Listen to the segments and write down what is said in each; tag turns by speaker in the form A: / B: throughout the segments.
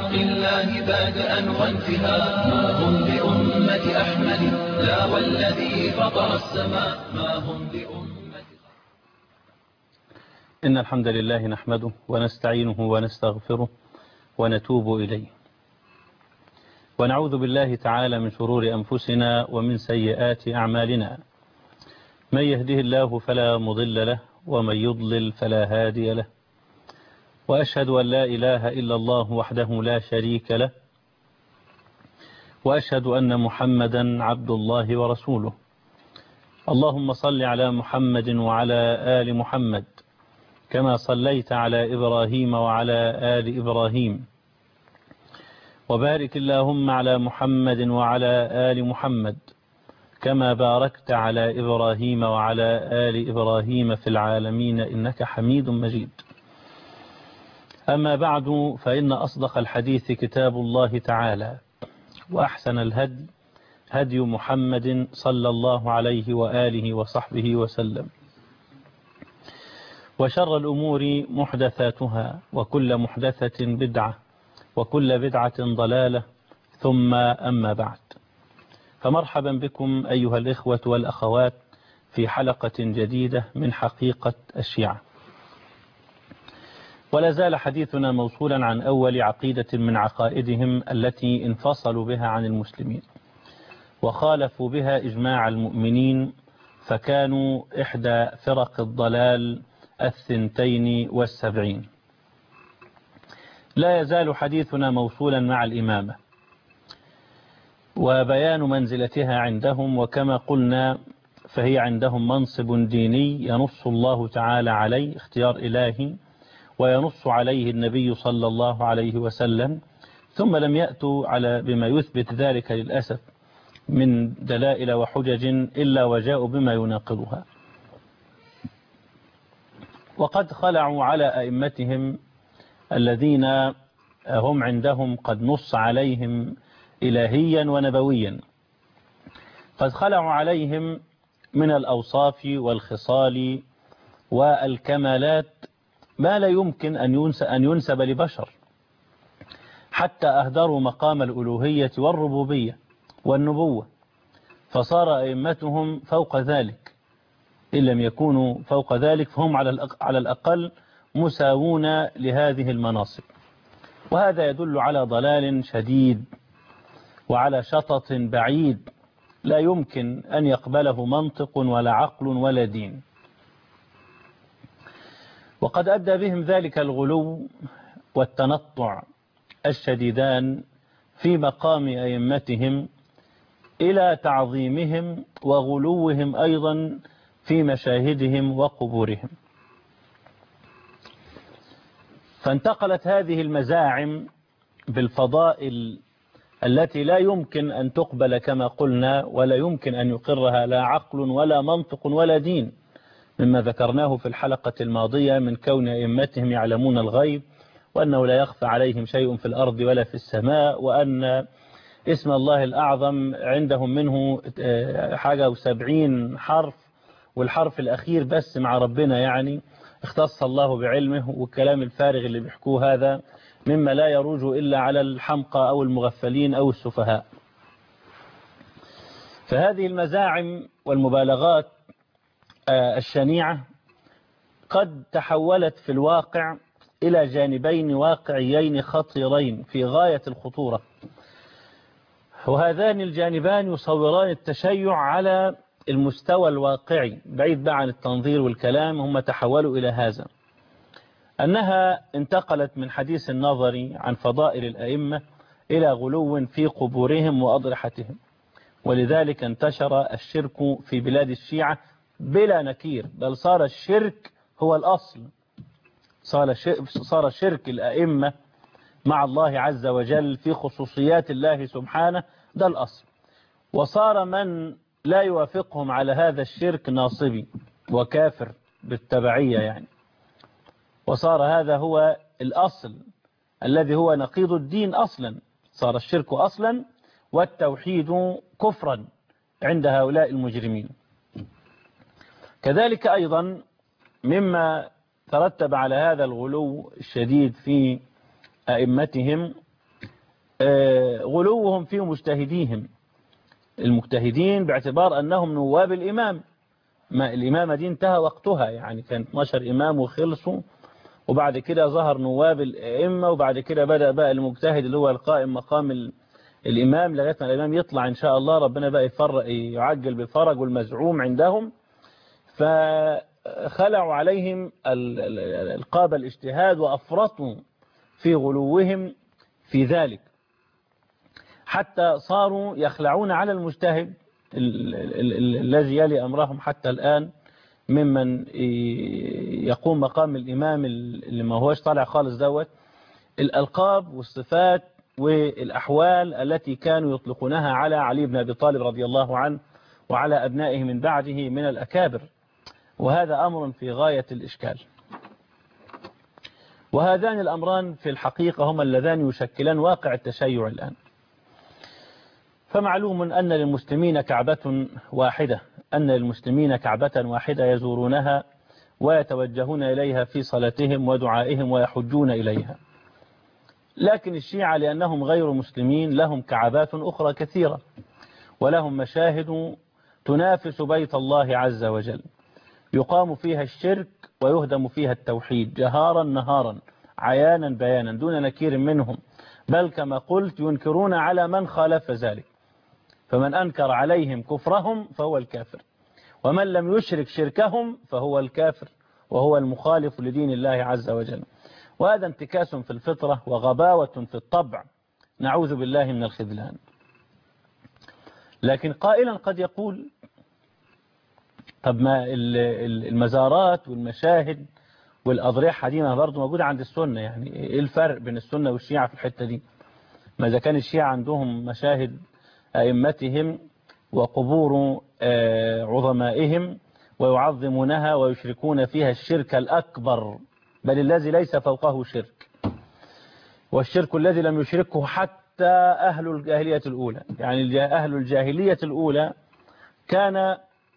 A: حق الله بادئا وانتهاء. ما هم بأمة أحمد لا والذي فطر السماء ما هم بأمة.
B: إن الحمد لله نحمده ونستعينه ونستغفره ونتوب إليه، ونعوذ بالله تعالى من شرور أنفسنا ومن سيئات أعمالنا. من يهده الله فلا مضل له ومن يضلل فلا هادي له، وأشهد أن لا إله إلا الله وحده لا شريك له، وأشهد أن محمدا عبد الله ورسوله. اللهم صل على محمد وعلى آل محمد كما صليت على إبراهيم وعلى آل إبراهيم، وبارك اللهم على محمد وعلى آل محمد كما باركت على إبراهيم وعلى آل إبراهيم في العالمين إنك حميد مجيد. أما بعد، فإن أصدق الحديث كتاب الله تعالى، وأحسن الهدي هدي محمد صلى الله عليه وآله وصحبه وسلم، وشر الأمور محدثاتها، وكل محدثة بدعة، وكل بدعة ضلالة، ثم أما بعد. فمرحبا بكم أيها الإخوة والأخوات في حلقة جديدة من حقيقة الشيعة. ولا زال حديثنا موصولا عن أول عقيدة من عقائدهم التي انفصلوا بها عن المسلمين وخالفوا بها إجماع المؤمنين، فكانوا إحدى فرق الضلال 72. لا يزال حديثنا موصولا مع الإمامة وبيان منزلتها عندهم، وكما قلنا فهي عندهم منصب ديني ينص الله تعالى عليه اختيار إلهي، وينص عليه النبي صلى الله عليه وسلم، ثم لم يأتوا على بما يثبت ذلك للأسف من دلائل وحجج إلا وجاءوا بما يناقضها. وقد خلعوا على أئمتهم الذين هم عندهم قد نص عليهم إلهيا ونبويا، قد خلعوا عليهم من الأوصاف والخصال والكمالات ما لا يمكن أن ينسب لبشر، حتى أهدروا مقام الألوهية والربوبية والنبوة، فصار أئمتهم فوق ذلك. إن لم يكونوا فوق ذلك فهم على الأقل مساوون لهذه المناصب، وهذا يدل على ضلال شديد وعلى شطط بعيد لا يمكن أن يقبله منطق ولا عقل ولا دين. وقد أدى بهم ذلك الغلو والتنطع الشديدان في مقام أئمتهم إلى تعظيمهم وغلوهم أيضا في مشاهدهم وقبورهم. فانتقلت هذه المزاعم بالفضائل التي لا يمكن أن تقبل كما قلنا، ولا يمكن أن يقرها لا عقل ولا منطق ولا دين، مما ذكرناه في الحلقة الماضية من كون أئمتهم يعلمون الغيب، وأنه لا يخفى عليهم شيء في الأرض ولا في السماء، وأن اسم الله الأعظم عندهم منه 70 حرف، والحرف الأخير بس مع ربنا يعني اختص الله بعلمه. والكلام الفارغ اللي بيحكوه هذا مما لا يروج إلا على الحمقى أو المغفلين أو السفهاء. فهذه المزاعم والمبالغات الشنيعة قد تحولت في الواقع إلى جانبين واقعيين خطيرين في غاية الخطورة، وهذان الجانبان يصوران التشيع على المستوى الواقعي بعيد بقى عن التنظير والكلام. هم تحولوا إلى هذا، أنها انتقلت من حديث النظر عن فضائل الأئمة إلى غلو في قبورهم وأضرحتهم، ولذلك انتشر الشرك في بلاد الشيعة بلا نكير، بل صار الشرك هو الأصل. صار شرك الأئمة مع الله عز وجل في خصوصيات الله سبحانه ده الأصل، وصار من لا يوافقهم على هذا الشرك ناصبي وكافر بالتبعية يعني، وصار هذا هو الأصل الذي هو نقيض الدين أصلا. صار الشرك أصلا والتوحيد كفرا عند هؤلاء المجرمين. كذلك أيضا مما ترتب على هذا الغلو الشديد في أئمتهم غلوهم في مجتهديهم، المجتهدين باعتبار أنهم نواب الإمام، ما الإمامة دي انتهى وقتها، يعني كان 12 إمام وخلصوا، وبعد كده ظهر نواب الأئمة، وبعد كده بدأ بقى المجتهد اللي هو القائم مقام الإمام لغاية ما الإمام يطلع إن شاء الله، ربنا بقى يعجل بالفرج والمزعوم عندهم. فخلعوا عليهم القاب الاجتهاد وأفرطوا في غلوهم في ذلك، حتى صاروا يخلعون على المجتهد الذي يلي أمرهم حتى الآن، ممن يقوم مقام الإمام اللي ما هوش طالع خالص دوت، الألقاب والصفات والأحوال التي كانوا يطلقونها على علي بن أبي طالب رضي الله عنه وعلى أبنائه من بعده من الأكابر، وهذا أمر في غاية الإشكال. وهذان الأمران في الحقيقة هما اللذان يشكلان واقع التشيع الآن. فمعلوم أن للمسلمين كعبة واحدة، أن للمسلمين كعبة واحدة يزورونها ويتوجهون إليها في صلاتهم ودعائهم ويحجون إليها. لكن الشيعة لأنهم غير مسلمين لهم كعبات أخرى كثيرة، ولهم مشاهد تنافس بيت الله عز وجل، يقام فيها الشرك ويهدم فيها التوحيد جهارا نهارا عيانا بيانا دون نكير منهم، بل كما قلت ينكرون على من خالف ذلك، فمن أنكر عليهم كفرهم فهو الكافر، ومن لم يشرك شركهم فهو الكافر وهو المخالف لدين الله عز وجل. وهذا انتكاس في الفطرة وغباوة في الطبع، نعوذ بالله من الخذلان. لكن قائلا قد يقول طب ما المزارات والمشاهد والأضرحة دي ما برضه موجودة عند السنة، يعني ايه الفرق بين السنة والشيعة في الحتة دي؟ ما إذا كان الشيعة عندهم مشاهد أئمتهم وقبور عظمائهم ويعظمونها ويشركون فيها الشرك الأكبر، بل الذي ليس فوقه شرك، والشرك الذي لم يشركه حتى أهل الجاهلية الأولى. يعني أهل الجاهلية الأولى كان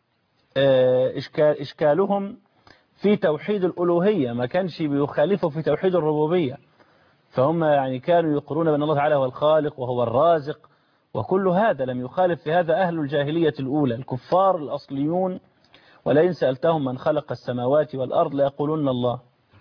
B: إشكالهم في توحيد الألوهية، ما كانش بيخالفوا في توحيد الربوبية، فهم يعني كانوا يقرون بأن الله تعالى هو الخالق وهو الرازق، وكل هذا لم يخالف في هذا أهل الجاهلية الأولى الكفار الأصليون. ولئن سألتهم من خلق السماوات والأرض ليقولون الله.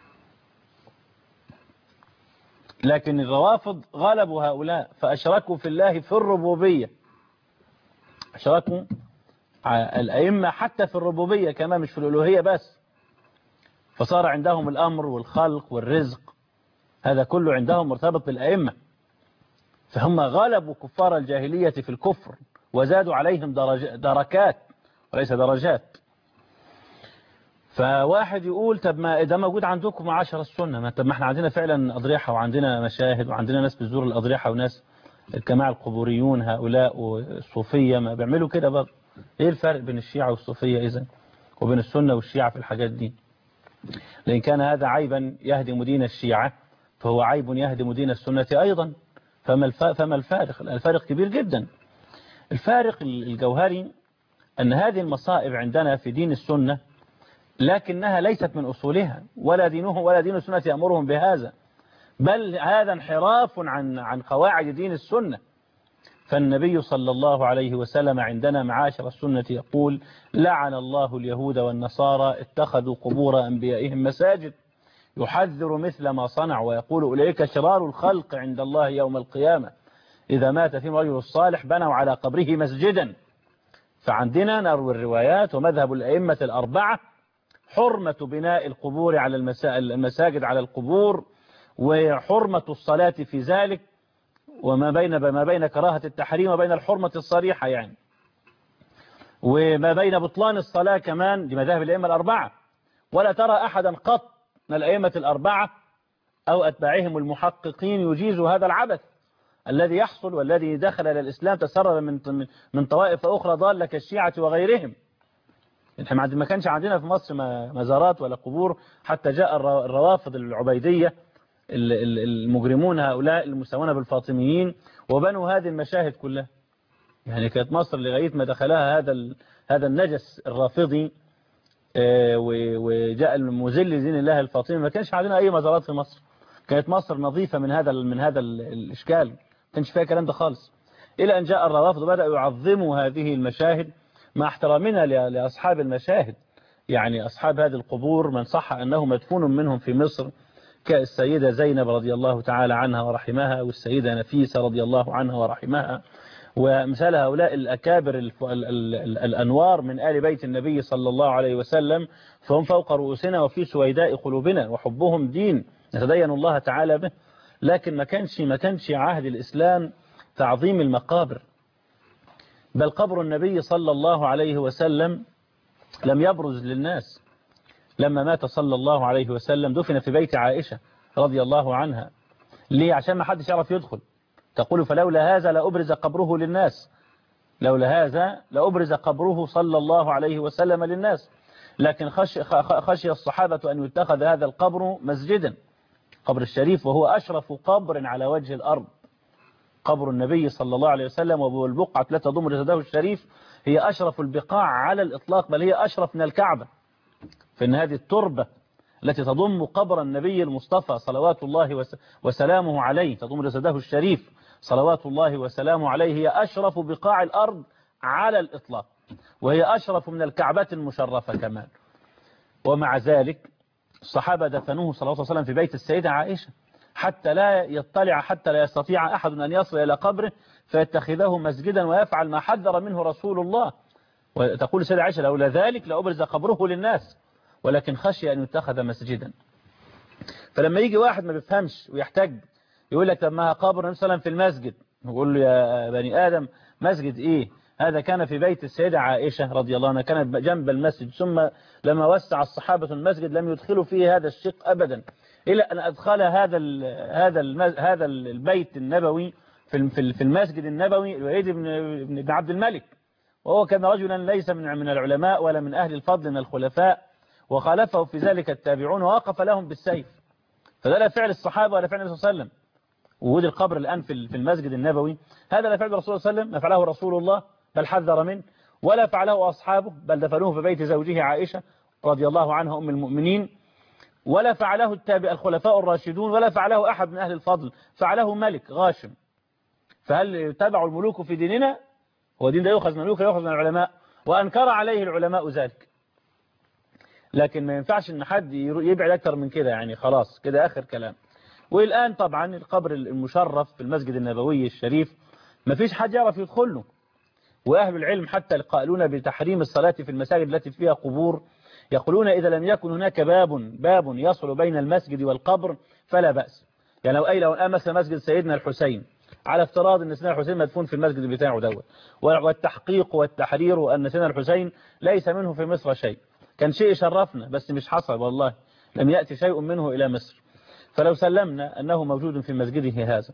B: لكن الروافض غلبوا هؤلاء فأشركوا في الله في الربوبية، أشركوا الأئمة حتى في الربوبية كمان مش في الألوهية بس، فصار عندهم الأمر والخلق والرزق هذا كله عندهم مرتبط بالأئمة، فهم غلبوا كفار الجاهلية في الكفر وزادوا عليهم دركات وليس درجات. فواحد يقول طب ما ده موجود عندكم معاشر السنة، طب ما احنا عندنا فعلا أضرحة وعندنا مشاهد وعندنا ناس بتزور الأضرحة وناس الجماعة القبوريون هؤلاء والصوفية ما بيعملوا كده برضه. ايه الفرق بين الشيعة والصوفية إذن وبين السنة والشيعة في الحاجات دي؟ لأن كان هذا عيبا يهدم دين الشيعة فهو عيب يهدم دين السنة أيضا. فما الفارق؟ الفارق كبير جدا. الفارق الجوهري أن هذه المصائب عندنا في دين السنة لكنها ليست من أصولها، ولا دين السنة يأمرهم بهذا، بل هذا انحراف عن قواعد دين السنة. فالنبي صلى الله عليه وسلم عندنا معاشر السنة يقول لعن الله اليهود والنصارى اتخذوا قبور أنبيائهم مساجد، يحذر مثل ما صنع ويقول أولئك شرار الخلق عند الله يوم القيامة، إذا مات فيهم رجل الصالح بنوا على قبره مسجدا. فعندنا نروي الروايات ومذهب الأئمة الأربعة حرمة بناء القبور على المساجد على القبور، وحرمة الصلاة في ذلك، وما بين كراهة التحريم وبين الحرمة الصريحة يعني، وما بين بطلان الصلاة كمان لمذاهب الأئمة الأربعة. ولا ترى أحدا قط من الأئمة الأربعة أو أتباعهم المحققين يجيز هذا العبث الذي يحصل والذي دخل إلى الإسلام تسرب من طوائف أخرى ضالة كالشيعة وغيرهم. ما كانش عندنا في مصر مزارات ولا قبور حتى جاء الروافض العبيدية المجرمون هؤلاء المساوون بالفاطميين وبنوا هذه المشاهد كلها. يعني كانت مصر لغاية ما دخلها هذا النجس الرافضي وجاء المذل لدين الله الفاطمي، ما كانش عندنا أي مزارات في مصر. كانت مصر نظيفة من هذا الإشكال، كانش فيها كلام ده خالص. إلى أن جاء الروافض بدأوا يعظموا هذه المشاهد مع احترامنا لأصحاب المشاهد. يعني أصحاب هذه القبور من صح أنه مدفون منهم في مصر كالسيدة زينب رضي الله تعالى عنها ورحمها، والسيدة نفيسة رضي الله عنها ورحمها، ومثال هؤلاء الأكابر الأنوار من آل بيت النبي صلى الله عليه وسلم، فهم فوق رؤوسنا وفي سويداء قلوبنا، وحبهم دين نتدين الله تعالى به. لكن ما كانش عهد الإسلام تعظيم المقابر، بل قبر النبي صلى الله عليه وسلم لم يبرز للناس. لما مات صلى الله عليه وسلم دفن في بيت عائشة رضي الله عنها. ليه؟ عشان ما حدش يعرف يدخل. تقول فلولا هذا لأبرز قبره للناس، لولا هذا لأبرز قبره صلى الله عليه وسلم للناس. لكن خشي الصحابة أن يتخذ هذا القبر مسجدا، قبر الشريف، وهو أشرف قبر على وجه الأرض. قبر النبي صلى الله عليه وسلم والبقعة التي تضم جسده الشريف هي أشرف البقاع على الإطلاق، بل هي أشرف من الكعبة. فإن هذه التربة التي تضم قبر النبي المصطفى صلوات الله وسلامه عليه، تضم جسده الشريف صلوات الله وسلامه عليه، هي أشرف بقاع الأرض على الإطلاق، وهي أشرف من الكعبة المشرفة كمان. ومع ذلك الصحابة دفنوه صلى الله عليه وسلم في بيت السيدة عائشة حتى لا يستطيع أحد أن يصل إلى قبره فيتخذه مسجدا ويفعل ما حذر منه رسول الله. وتقول السيدة عائشة لولا ذلك لأبرز قبره للناس، ولكن خشي أن يتخذ مسجدا. فلما يجي واحد ما بيفهمش ويحتاج يقول لك طب ما قبر النبي صلى الله عليه وسلم في المسجد، نقول له يا بني آدم مسجد إيه؟ هذا كان في بيت السيدة عائشة رضي الله عنها، كانت جنب المسجد، ثم لما وسع الصحابة المسجد لم يدخلوا فيه هذا الشق أبدا، إلى أن أدخل هذا البيت النبوي في المسجد النبوي الوليد بن عبد الملك، وهو كان رجلا ليس من العلماء ولا من أهل الفضل من الخلفاء، وخالفه في ذلك التابعون ووقف لهم بالسيف. فده لا فعل الصحابة ولا فعل النبي صلى الله عليه وسلم. وجود القبر الآن في المسجد النبوي هذا لا فعل الرسول صلى الله عليه وسلم، ما فعله رسول الله بل حذر منه، ولا فعله أصحابه بل دفنوه في بيت زوجه عائشة رضي الله عنها أم المؤمنين، ولا فعله الخلفاء الراشدون، ولا فعله أحد من أهل الفضل، فعله ملك غاشم. فهل يتبع الملوك في ديننا؟ هو دين ده يؤخذ من الملوك يؤخذ من العلماء، وأنكر عليه العلماء ذلك. لكن ما ينفعش ان حد يبعد اكتر من كده، يعني خلاص كده اخر كلام. والان طبعا القبر المشرف في المسجد النبوي الشريف ما فيش حد يعرف يدخله، واهل العلم حتى القائلون بتحريم الصلاة في المساجد التي فيها قبور يقولون اذا لم يكن هناك باب يصل بين المسجد والقبر فلا بأس. يعني لو مثلا مسجد سيدنا الحسين، على افتراض ان سيدنا الحسين مدفون في المسجد بتاعه دوت، والتحقيق والتحرير ان سيدنا الحسين ليس منه في مصر شيء، كان شيء يشرفنا، بس مش حصل والله، لم يأتي شيء منه إلى مصر. فلو سلمنا أنه موجود في مسجده هذا،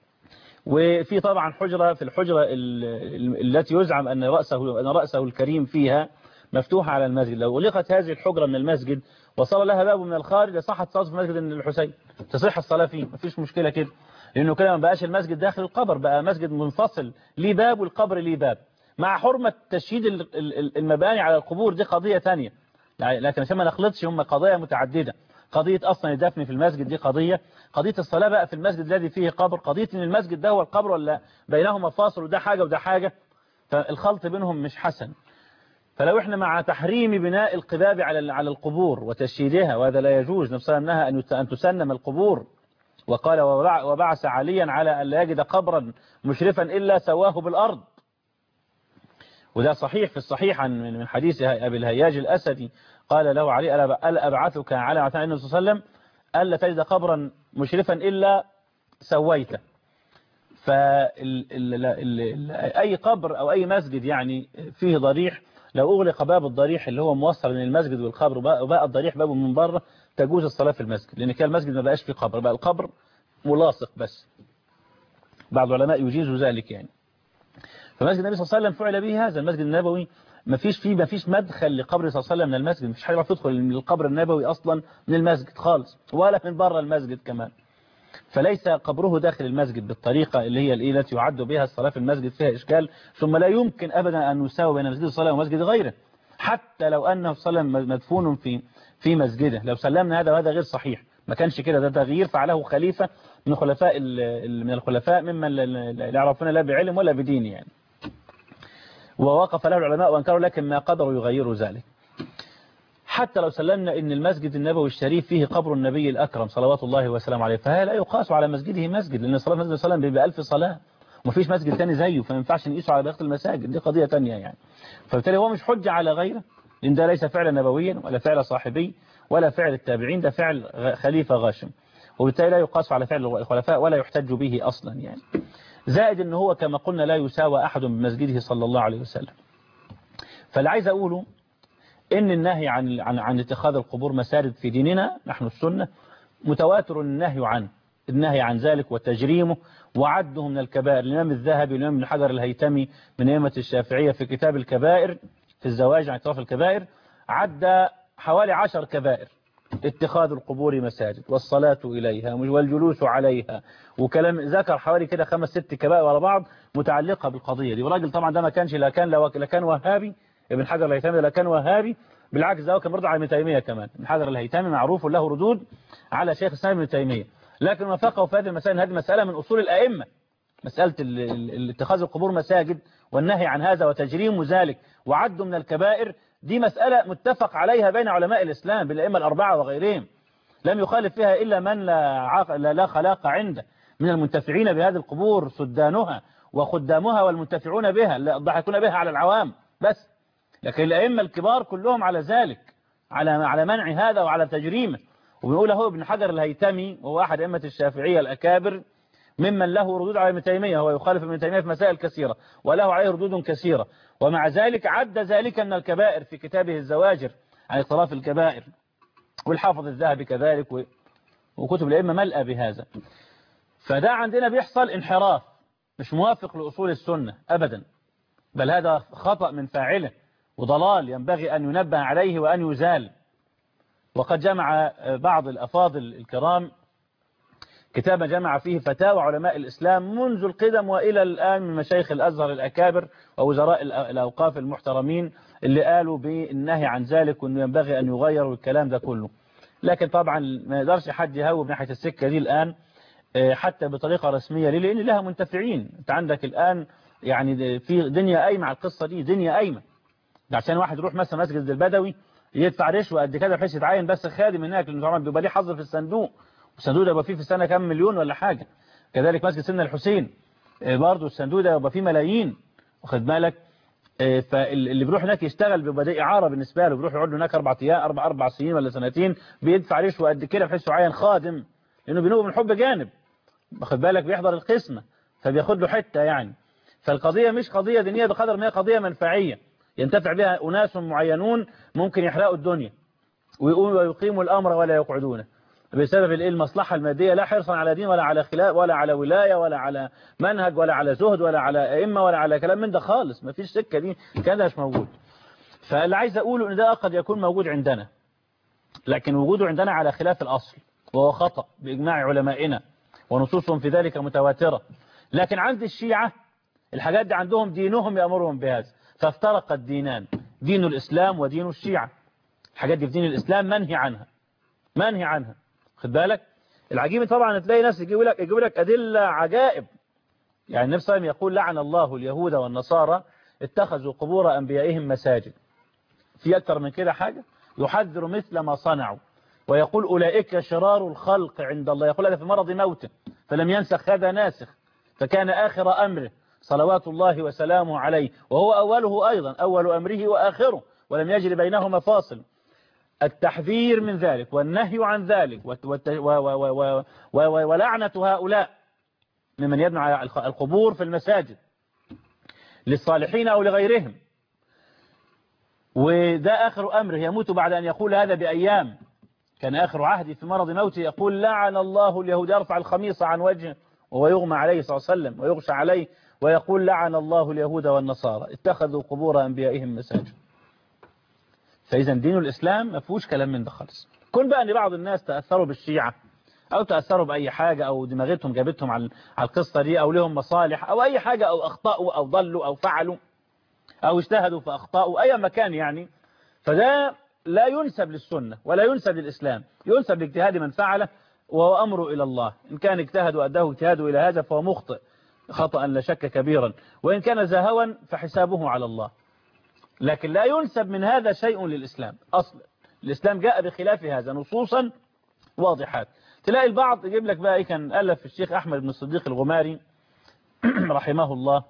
B: وفي طبعا حجرة، في الحجرة التي يزعم أن رأسه الكريم فيها مفتوحة على المسجد، لو أغلقت هذه الحجرة من المسجد وصار لها باب من الخارج لصحت صلاة في مسجد الحسين، تصح الصلاة فيه، مفيش مشكلة كده، لأنه كده ما بقاش المسجد داخل القبر، بقى مسجد منفصل ليه باب والقبر ليه باب، مع حرمة تشييد المباني على القبور، دي قضية ثانية. لكن عشان ما نخلطش، هم قضايا متعددة، قضية أصلا الدفن في المسجد دي قضية الصلاة بقى في المسجد الذي فيه قبر، قضية ان المسجد ده هو القبر ولا بينهما فاصل، وده حاجة وده حاجة، فالخلط بينهم مش حسن. فلو احنا مع تحريم بناء القباب على القبور وتشييدها، وهذا لا يجوز، نفسها أنها أن تسنم القبور، وقال وبعث عليا على أن لا يجد قبرا مشرفا إلا سواه بالأرض. وده صحيح في الصحيح من حديث أبي الهياج الأسدي، قال له علي ألا أبعثك على عثمان النبي صلى الله عليه وسلم ألا تجد قبرا مشرفا إلا سويته. فأي قبر أو أي مسجد يعني فيه ضريح، لو أغلق باب الضريح اللي هو موصل من المسجد والقبر وبقى الضريح بابه من بره، تجوز الصلاة في المسجد، لأن كان المسجد ما بقاش فيه قبر، بقى القبر ملاصق بس. بعض العلماء يجيزوا ذلك يعني. فمسجد النبي صلى الله عليه وسلم فعل به هذا، المسجد النبوي ما فيش مدخل لقبر صلى الله عليه وسلم من المسجد، ما فيش حاجة تدخل من القبر النبوي أصلا من المسجد خالص، ولا من بره المسجد كمان. فليس قبره داخل المسجد بالطريقة اللي هي التي يعد بها الصلاة في المسجد، فيها إشكال. ثم لا يمكن أبدا أن نساوي بين مسجد الصلاة ومسجد غيره، حتى لو أنه صلى مدفون في مسجده، لو سلمنا هذا وهذا غير صحيح، ما كانش كده، ده تغيير فعله خليفة من الخلفاء من الخلفاء ممن لا يعرفون لا بعلم ولا بدين يعني. ووقف له العلماء وانكروا لكن ما قدروا يغيروا ذلك. حتى لو سلمنا ان المسجد النبوي الشريف فيه قبر النبي الأكرم صلوات الله وسلامه عليه، فهذا لا يقاس على مسجده مسجد، لأن صلاة المسجد صلى الله عليه وسلم ب1000 صلاة ومفيش مسجد تاني زيه، فما ينفعش نقيسه على بقية المساجد، دي قضية تانية يعني. فبالتالي هو مش حجة على غيره، لأن ده ليس فعل نبويا ولا فعل صاحبي ولا فعل التابعين، ده فعل خليفة غاشم، وبالتالي لا يقاس على فعل الخلفاء ولا يحتج به أصلا يعني. زائد ان هو كما قلنا لا يساوى أحد بمسجده صلى الله عليه وسلم. فاللي عايز أقوله إن النهي عن اتخاذ القبور مساجد في ديننا نحن السنة متواتر النهي عن ذلك وتجريمه وعده من الكبائر. الإمام الذهبي والإمام ابن حجر الهيتمي من أئمة الشافعية في كتاب الكبائر في الزواج عن اعتراف الكبائر عد حوالي 10 كبائر: اتخاذ القبور مساجد والصلاة إليها والجلوس عليها، وكلام ذكر حوالي كده 5-6 كبائر ورا بعض متعلقة بالقضية دي. وراجل طبعا ده ما كانش لا كان وهابي، ابن حجر الهيتمي لا كان وهابي، بالعكس ده كان برضه على ابن تيمية كمان. ابن حجر الهيتمي معروف له ردود على شيخ الإسلام ابن تيمية، لكن وافقه في هذه المسائل. هذه مسألة من أصول الأئمة، مسألة اتخاذ القبور مساجد والنهي عن هذا وتجريم ذلك وعد من الكبائر، دي مسألة متفق عليها بين علماء الإسلام بالأئمة الأربعة وغيرهم، لم يخالف فيها إلا من لا خلاق عنده من المنتفعين بهذه القبور، سدانها وخدامها والمنتفعون بها الضاحكون بها على العوام بس. لكن الأئمة الكبار كلهم على ذلك، على منع هذا وعلى تجريمه. وبيقول هو ابن حجر الهيتمي وهو أحد أئمة الشافعية الأكابر ممن له ردود على ابن تيمية، هو يخالف ابن تيمية في مسائل كثيرة وله عليه ردود كثيرة، ومع ذلك عد ذلك من الكبائر في كتابه الزواجر عن اعتراف الكبائر، والحافظ الذهبي كذلك، وكتب الأئمة ملأى بهذا. فده عندنا بيحصل انحراف مش موافق لأصول السنة أبدا، بل هذا خطأ من فاعله وضلال ينبغي أن ينبه عليه وأن يزال. وقد جمع بعض الأفاضل الكرام كتابا جمع فيه فتاوى علماء الإسلام منذ القدم وإلى الآن من مشايخ الأزهر الأكابر ووزراء الأوقاف المحترمين اللي قالوا بالنهي عن ذلك وأنه ينبغي أن يغير والكلام ده كله. لكن طبعا ما يقدرش حد يهوب ناحية السكة دي الآن حتى بطريقة رسمية، ليه؟ لأن لها منتفعين. أنت عندك الآن يعني في دنيا قايمة على القصة دي، دنيا قايمة. ده عشان واحد يروح مثلا مسجد البدوي يدفع رشوة قد كده بحيث يتعين بس خادم هناك، لأنه طبعا بيبقى ليه حظ في الصندوق، والصندوق ده يبقى فيه في السنة كام مليون ولا حاجة. كذلك مسجد سيدنا الحسين برضه الصندوق ده يبقى فيه ملايين، واخد بالك. فاللي بيروح هناك يشتغل بيبقى دي إعارة بالنسبة له، بيروح يقعد هناك 4 أيام 4 سنين ولا سنتين بيدفع رشوة قد كده بحيث يعين خادم، لأنه بينوب من حب جانب، واخد بالك، بيحضر القسمة فبياخد له حتة يعني. فالقضية مش قضية دينية بقدر ما هي قضية منفعية ينتفع بها أناس معينون ممكن يحرقوا الدنيا ويقيموا الأمر ولا يقعدونه بسبب المصلحة المادية، لا حرصا على دين ولا على خلاف ولا على ولاية ولا على منهج ولا على زهد ولا على أئمة ولا على كلام من ده خالص. ما فيش سكة دي، كان ده مش موجود. فاللي عايز أقوله إن ده قد يكون موجود عندنا، لكن وجوده عندنا على خلاف الأصل وهو خطأ بإجماع علمائنا ونصوصهم في ذلك متواترة. لكن عند الشيعة الحاجات دي عندهم دينهم يأمرهم بهذا، فافترق الدينان، دين الإسلام ودين الشيعة. الحاجات دي في دين الإسلام منهي عنها، خد بالك. العجيب طبعا تلاقي ناس يجيب لك أدلة عجائب. يعني النبي صلى الله عليه وسلم يقول لعن الله اليهود والنصارى اتخذوا قبور أنبيائهم مساجد. في أكثر من كده حاجة؟ يحذر مثل ما صنعوا ويقول أولئك شرار الخلق عند الله. يقول هذا في مرض موته فلم ينسخ هذا ناسخ، فكان آخر أمره صلوات الله وسلامه عليه، وهو أوله أيضا، أول أمره وآخره، ولم يجري بينهما فاصل. التحذير من ذلك والنهي عن ذلك ولعنة هؤلاء ممن يبنى القبور في المساجد للصالحين أو لغيرهم. وده آخر أمره، يموت بعد أن يقول هذا بأيام. كان آخر عهدي في مرض موته يقول لعن الله اليهود، يرفع الخميص عن وجهه وهو يغمى عليه صلى الله عليه وسلم ويغشى عليه ويقول لعن الله اليهود والنصارى اتخذوا قبور أنبيائهم مساجد. فإذا دين الإسلام ما فيهوش كلام من ده خالص. كل بقى أن بعض الناس تأثروا بالشيعة أو تأثروا بأي حاجة أو دماغتهم جابتهم على القصة دي أو لهم مصالح أو أي حاجة أو أخطأوا أو ضلوا أو فعلوا أو اجتهدوا فأخطأوا أي مكان يعني، فده لا ينسب للسنة ولا ينسب للإسلام، ينسب لاجتهاد من فعله وهو أمره إلى الله، إن كان اجتهد وأداه اجتهاده إلى هذا فهو مخطئ خطأ لا شك كبيرا، وإن كان زهوا فحسابه على الله. لكن لا ينسب من هذا شيء للإسلام أصلا. الإسلام جاء بخلاف هذا نصوصا واضحات. تلاقي البعض يجيب لك بقى كان ألف الشيخ أحمد بن الصديق الغماري رحمه الله،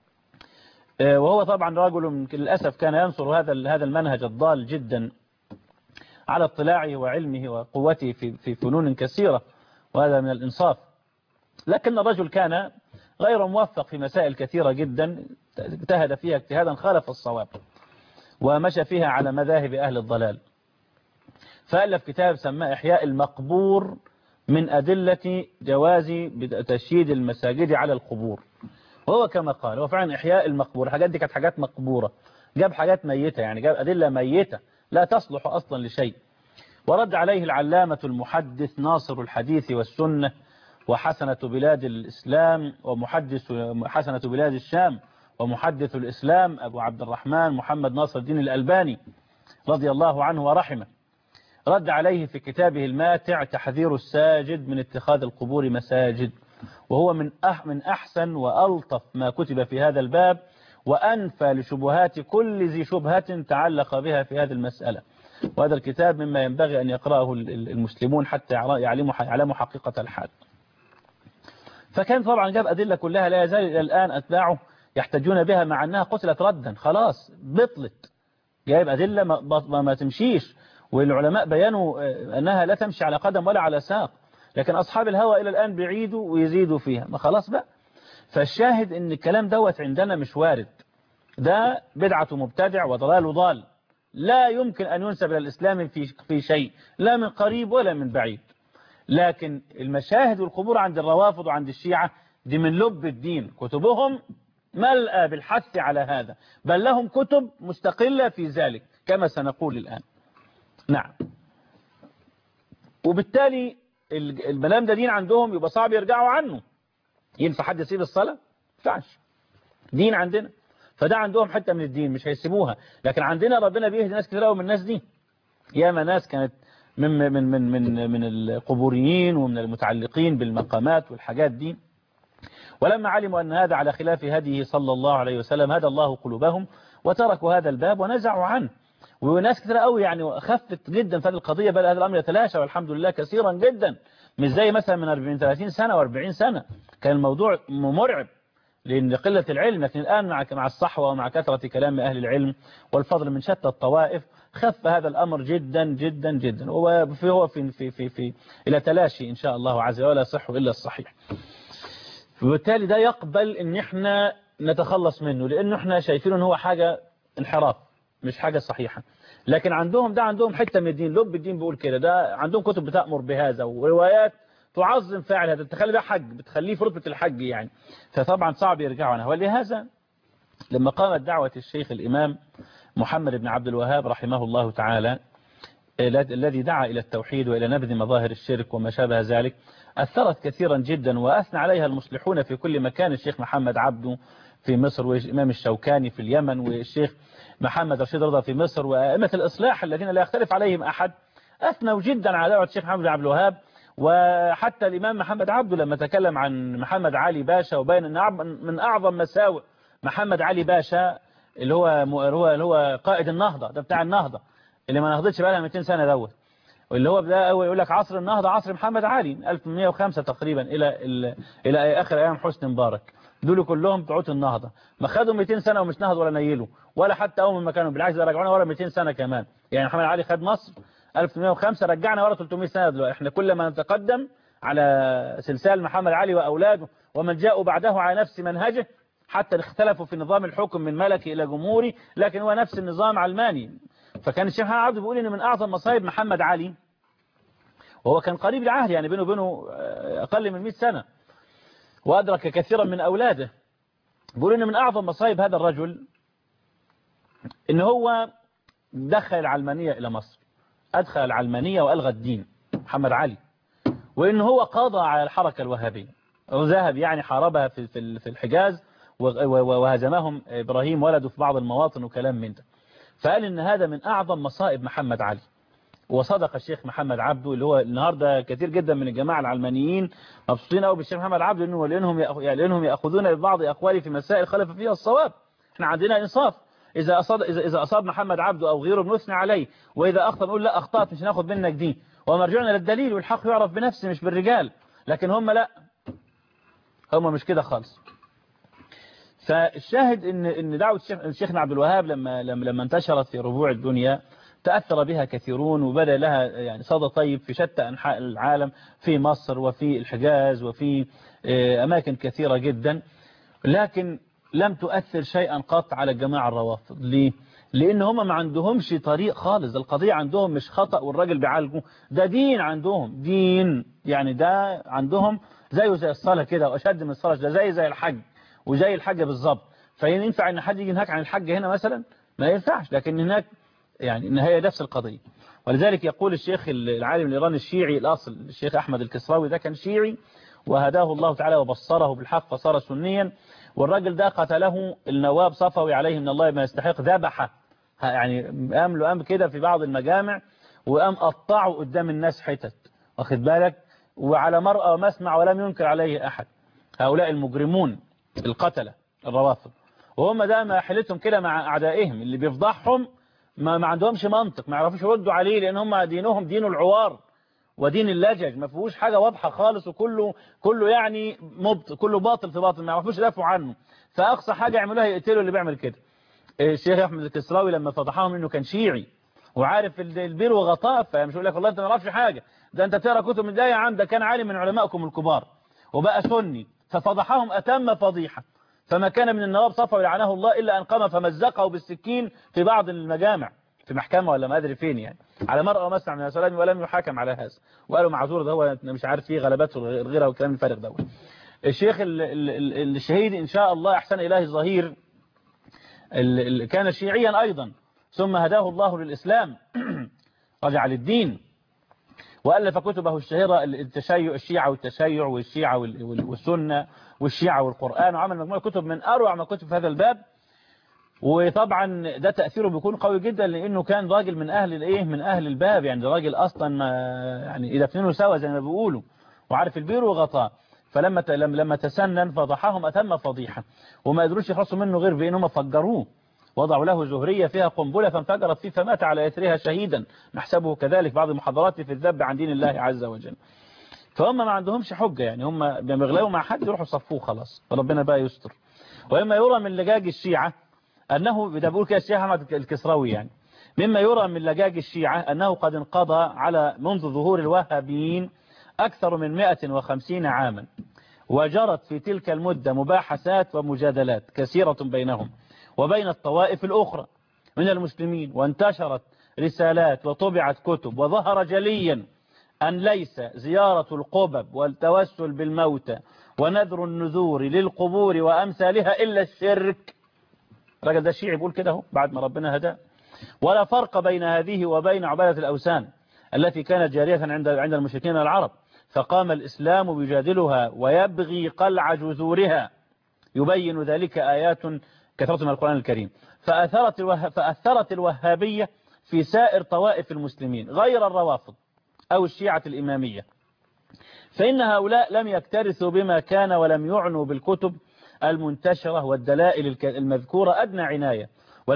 B: وهو طبعا رجل للأسف كان ينصر هذا المنهج الضال جدا على اطلاعه وعلمه وقوته في فنون كثيرة، وهذا من الإنصاف. لكن الرجل كان غير موفق في مسائل كثيرة جدا، اجتهد فيها اجتهادا خالف الصواب، ومشى فيها على مذاهب أهل الضلال. فألف كتاب سماه إحياء المقبور من أدلة جواز تشييد المساجد على القبور. وهو كما قال، هو فعلا إحياء المقبور، الحاجات دي كانت حاجات مقبورة، جاب حاجات ميتة، يعني جاب أدلة ميتة لا تصلح أصلا لشيء. ورد عليه العلامة المحدث ناصر الحديث والسنة وحسنة بلاد الإسلام ومحدث حسنة بلاد الشام ومحدث الإسلام أبو عبد الرحمن محمد ناصر الدين الألباني رضي الله عنه ورحمه. رد عليه في كتابه الماتع تحذير الساجد من اتخاذ القبور مساجد، وهو من أحسن وألطف ما كتب في هذا الباب، وأنفى لشبهات كل ذي شبهة تعلق بها في هذه المسألة. وهذا الكتاب مما ينبغي أن يقرأه المسلمون حتى يعلموا حقيقة الحال. فكان طبعا جاب أدلة كلها لا يزال إلى الآن أتباعه يحتجون بها، مع أنها قتلت ردا خلاص بطلت، جايب أدلة ما تمشيش، والعلماء بيانوا أنها لا تمشي على قدم ولا على ساق، لكن أصحاب الهوى إلى الآن بيعيدوا ويزيدوا فيها، ما خلاص بقى. فالشاهد أن الكلام دوت عندنا مش وارد، ده بدعة مبتدع وضلال ضال، لا يمكن أن ينسب إلى الإسلام في شيء، لا من قريب ولا من بعيد. لكن المشاهد والقبور عند الروافض وعند الشيعة دي من لب الدين، كتبهم ملأى بالحث على هذا، بل لهم كتب مستقلة في ذلك كما سنقول الآن. نعم. وبالتالي الملام ده دين عندهم، يبقى صعب يرجعوا عنه. ينفع حد يسيب الصلاة؟ ما ينفعش، دين عندنا. فده عندهم حتة من الدين مش هيسيبوها. لكن عندنا ربنا بيهدي ناس كتير قوي من الناس دي، ياما ناس كانت من القبوريين ومن المتعلقين بالمقامات والحاجات دي، ولما علموا أن هذا على خلاف هديه صلى الله عليه وسلم هدى الله قلوبهم وتركوا هذا الباب ونزعوا عنه. وناس كتير قوي يعني خفت جدا في هذه القضية، بل هذا الأمر يتلاشى والحمد لله كثيرا جدا، مش زي مثلا من 30 سنة و40 سنة كان الموضوع مرعب لأن قلة العلم. لكن الآن مع الصحوة ومع كثرة كلام أهل العلم والفضل من شتى الطوائف خف هذا الأمر جدا جدا جدا، هو في إلى تلاشي إن شاء الله عز وجل، ولا يصح إلا الصحيح. وبالتالي ده يقبل إن إحنا نتخلص منه، لأنه إحنا شايفين إن هو حاجة انحراف مش حاجة صحيحة. لكن عندهم حتة من الدين، لب الدين بيقول كده، ده عندهم كتب بتأمر بهذا وروايات تعظم فاعل هذا، تخلي ده حج، بتخليه في رتبة الحج يعني. فطبعا صعب يرجعوا عنها. ولهذا لما قامت دعوة الشيخ الإمام محمد بن عبد الوهاب رحمه الله تعالى الذي دعا إلى التوحيد وإلى نبذ مظاهر الشرك وما شابه ذلك، أثرت كثيرا جدا وأثنى عليها المصلحون في كل مكان، الشيخ محمد عبده في مصر، والإمام الشوكاني في اليمن، والشيخ محمد رشيد رضا في مصر، وأئمة الإصلاح الذين لا يختلف عليهم أحد أثنوا جدا على دعوة الشيخ محمد بن عبد الوهاب. وحتى الإمام محمد عبده لما تكلم عن محمد علي باشا وبين أن من أعظم مساوئ محمد علي باشا اللي هو قائد النهضة، ده بتاع النهضة اللي ما نهضتش بقى لها 200 سنة دوت، واللي هو بدأ يقول لك عصر النهضة عصر محمد علي 1805 تقريبا إلى آخر أيام حسني مبارك. دول كلهم بتوع النهضة ما خدوا 200 سنة ومش نهضوا ولا نيلوا ولا حتى أول ما كانوا، بالعكس ده رجعونا ورا 200 سنة كمان. يعني محمد علي خد مصر 1805 رجعنا ورا 300 سنة دلوقتي. احنا كل ما نتقدم على سلسال محمد علي وأولاده ومن جاءوا بعده على نفس منهجه، حتى اختلفوا في نظام الحكم من ملكي إلى جمهوري، لكن هو نفس النظام علماني. فكان الشيخ محمد عبده بيقول إن من أعظم مصايب محمد علي، وهو كان قريب العهد يعني بينه وبينه أقل من 100 سنة وأدرك كثيرا من أولاده، بيقول إن من أعظم مصايب هذا الرجل إن هو دخل العلمانية إلى مصر، أدخل العلمانية وألغى الدين محمد علي، وإن هو قضى على الحركة الوهابية وذهب يعني حاربها في الحجاز وهزمهم إبراهيم ولده في بعض المواطن وكلام من ده. فقال إن هذا من أعظم مصائب محمد علي، وصدق الشيخ محمد عبده اللي هو النهارده كثير جدا من الجماعة العلمانيين مبسوطين قوي بالشيخ محمد عبده لأنهم يأخذون ببعض أقواله في مسائل خلف فيها الصواب. احنا عندنا إنصاف، إذا أصاب محمد عبده أو غيره بنثني عليه، وإذا أخطأ نقول لا أخطأت مش هناخد منك دي، ومرجعنا للدليل، والحق يعرف بنفسه مش بالرجال. لكن هم لا، هم مش كده خالص. فالشاهد ان دعوة الشيخ عبد الوهاب لما انتشرت في ربوع الدنيا تأثر بها كثيرون، وبدأ لها يعني صدى طيب في شتى أنحاء العالم، في مصر وفي الحجاز وفي أماكن كثيرة جدا، لكن لم تؤثر شيئا قط على الجماعة الروافض. ليه؟ لأن هم ما عندهمش طريق خالص. القضية عندهم مش خطأ والراجل بيعالجه، ده دين عندهم، دين يعني ده عندهم زيه زي الصلاة كده، وأشد من الصلاة، ده زي الحج وزي الحج بالظبط. فينفع ان حد يجي ينهاك عن الحج هنا مثلا؟ ما ينفعش. لكن هناك يعني ان هي نفس القضية. ولذلك يقول الشيخ العالم الإيراني الشيعي الأصل الشيخ أحمد الكسراوي، ده كان شيعي وهداه الله تعالى وبصره بالحق فصار سنيا، والراجل ده قتله النواب صفوي عليه من الله ما يستحق، ذبحه، يعني قام كده في بعض المجامع وقام قطعه قدام الناس حتت، واخد بالك، وعلى مرأى ومسمع ولم ينكر عليه أحد. هؤلاء المجرمون القتلة الروافض، وهم ده ما حيلتهم كده مع أعدائهم اللي بيفضحهم، ما عندهمش منطق، ما يعرفوش يردوا عليه، لأن هم دينهم دين العوار ودين اللجج، ما فيهوش حاجة واضحة خالص، وكله يعني كله باطل في باطل، ما يعرفوش يدافعوا عنه. فأقصى حاجة يعملوها يقتلوا اللي بيعمل كده. الشيخ أحمد الكسراوي لما فضحهم إنه كان شيعي وعارف البير وغطاء، فمش يقول لك والله أنت ما تعرفش حاجة، ده أنت تقرأ كتب من ده يا عم، ده كان عالم من علمائكم الكبار وبقى سني. ففضحهم أتم فضيحة، فما كان من النواب صفوي لعنه الله إلا أن قام فمزقه بالسكين في بعض المجامع، في محكمة ولا ما أدري فين، يعني على مرأى ومسمع من السلام، ولم يحاكم على هذا، وقالوا معذور، ده هو مش عارف فيه غلبته الغيرة والكلام الفارغ ده. الشيخ الشهيد إن شاء الله أحسن إلهي الظهير كان شيعيا أيضا، ثم هداه الله للإسلام رجع للدين، وألف كتبه الشهيرة الشيعة والتشيع والشيعة والسنة والشيعة والقرآن، وعمل مجموعة كتب من أروع ما كتب في هذا الباب. وطبعا ده تأثيره بيكون قوي جدا، لأنه كان راجل من أهل الباب، يعني راجل أصلا يعني إذا اثنين سوا زي ما بيقولوا، وعارف البير وغطاه. فلما تسنن فضحهم أتم فضيحة، وما قدروش يخلصوا منه غير بأنهم فجروه، وضعوا له زهرية فيها قنبلة فانفجرت فيه فمات على إثرها شهيدا، نحسبه كذلك بعض المحاضرات في الذب عن دين الله عز وجل. فهم ما عندهمش حجة، يعني هم بيغلوا مع حد يروحوا صفوه خلاص، فربنا بقى يستر. وإما يرى من لجاج الشيعة أنه، ده بيقول كده الشيخ أحمد الكسراوي، يعني مما يرى من لجاج الشيعة أنه قد انقضى على منذ ظهور الوهابيين أكثر من 150 عاما، وجرت في تلك المدة مباحثات ومجادلات كثيرة بينهم وبين الطوائف الأخرى من المسلمين، وانتشرت رسالات وطبعت كتب، وظهر جليا أن ليس زيارة القبب والتوسل بالموتى ونذر النذور للقبور وأمثالها إلا الشرك. الراجل ده الشيعي بيقول كده اهو بعد ما ربنا هداه. ولا فرق بين هذه وبين عبادة الأوثان التي كانت جارية عند المشركين العرب، فقام الإسلام يجادلها ويبغي قلع جذورها، يبين ذلك آيات كثرة من القرآن الكريم. فأثرت الوهابية في سائر طوائف المسلمين غير الروافض أو الشيعة الإمامية، فإن هؤلاء لم يكترثوا بما كان ولم يعنوا بالكتب المنتشرة والدلائل المذكورة أدنى عناية،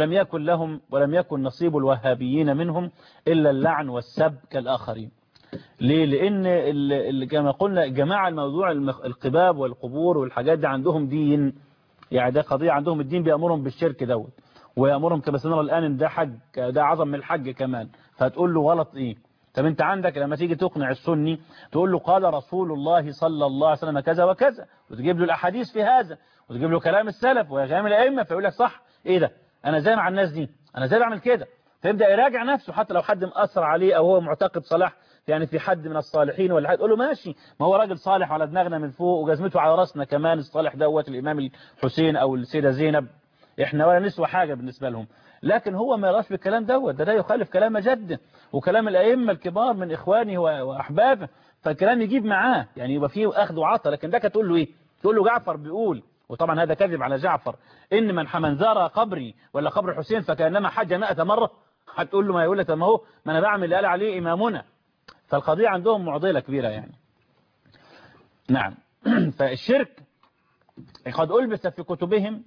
B: ولم يكن نصيب الوهابيين منهم إلا اللعن والسب كالآخرين. ليه؟ لأن كما قلنا جماعة الموضوع القباب والقبور والحاجات دي عندهم دين، يعني ده قضية عندهم، الدين بيأمرهم بالشرك دوت، ويأمرهم كما سنرى الآن إن ده حج، ده أعظم من الحج كمان. فهتقول له غلط إيه؟ طب أنت عندك لما تيجي تقنع السني تقول له قال رسول الله صلى الله عليه وسلم كذا وكذا، وتجيب له الأحاديث في هذا، وتجيب له كلام السلف وكلام الأئمة، فيقول لك صح، إيه ده؟ أنا زي مع الناس دي، أنا زي بعمل كده. فيبدأ يراجع نفسه، حتى لو حد مأثر عليه أو هو معتقد صلاح يعني في حد من الصالحين ولا حد، تقول له ماشي، ما هو راجل صالح على دماغنا من فوق وجزمته على راسنا كمان، الصالح دوت الإمام الحسين أو السيدة زينب، إحنا ولا نسوى حاجة بالنسبة لهم. لكن هو ما يراش بالكلام دوت، ده يخالف كلام جده وكلام الأئمة الكبار من إخوانه وأحبابه، فالكلام يجيب معاه، يعني يبقى فيه أخذ وعطى. لكن ده تقول له إيه؟ تقول له جعفر بيقول، وطبعا هذا كذب على جعفر، إن من زار قبري ولا قبر الحسين فكأنما حج 100 مرة. هتقول له ما يقول لك ما هو ما أنا بعمل اللي قال عليه إمامنا. فالقضية عندهم معضلة كبيرة يعني. نعم. فالشرك قد ألبس في كتبهم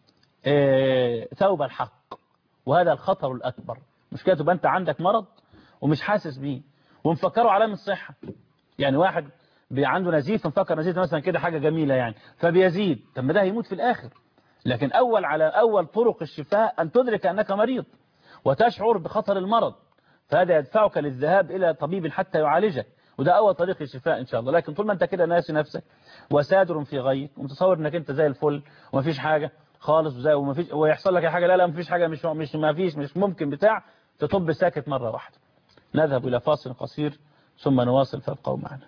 B: ثوب الحق، وهذا الخطر الأكبر. مشكلة تبقى أنت عندك مرض ومش حاسس بيه ومفكره علامة الصحة. يعني واحد عنده نزيف مفكر نزيف مثلا كده حاجة جميلة يعني فبيزيد، طب ما ده هيموت في الآخر. لكن أول طرق الشفاء أن تدرك أنك مريض وتشعر بخطر المرض، فهذا يدفعك للذهاب إلى طبيب حتى يعالجك، وده أول طريق الشفاء إن شاء الله. لكن طول ما أنت كده ناسي نفسك وسادر في غيك ومتصور أنك أنت زي الفل ومفيش حاجة خالص ويحصل لك حاجة، لا مفيش حاجة، مش ممكن بتاع، تطب ساكت مرة واحدة. نذهب إلى فاصل قصير ثم نواصل، فابقوا معنا.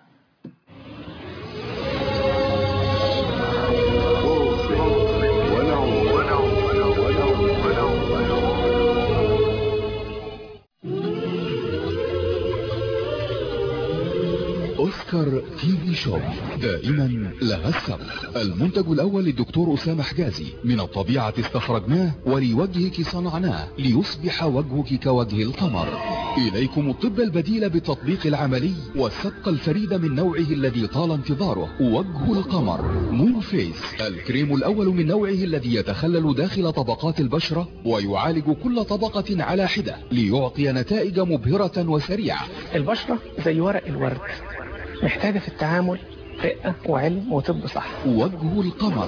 C: أوسكار تي في شوب دائما لها السبق. المنتج الأول للدكتور أسامة حجازي، من الطبيعة استخرجناه ولوجهك صنعناه ليصبح وجهك كوجه القمر. إليكم الطب البديل بالتطبيق العملي والسبق الفريد من نوعه الذي طال انتظاره، وجه القمر مون فيس، الكريم الأول من نوعه الذي يتخلل داخل طبقات البشرة ويعالج كل طبقة على حدة ليعطي نتائج مبهرة وسريعة.
D: البشرة زي ورق الورد، محتاجة في التعامل رقة وعلم وطب صح.
C: وجه القمر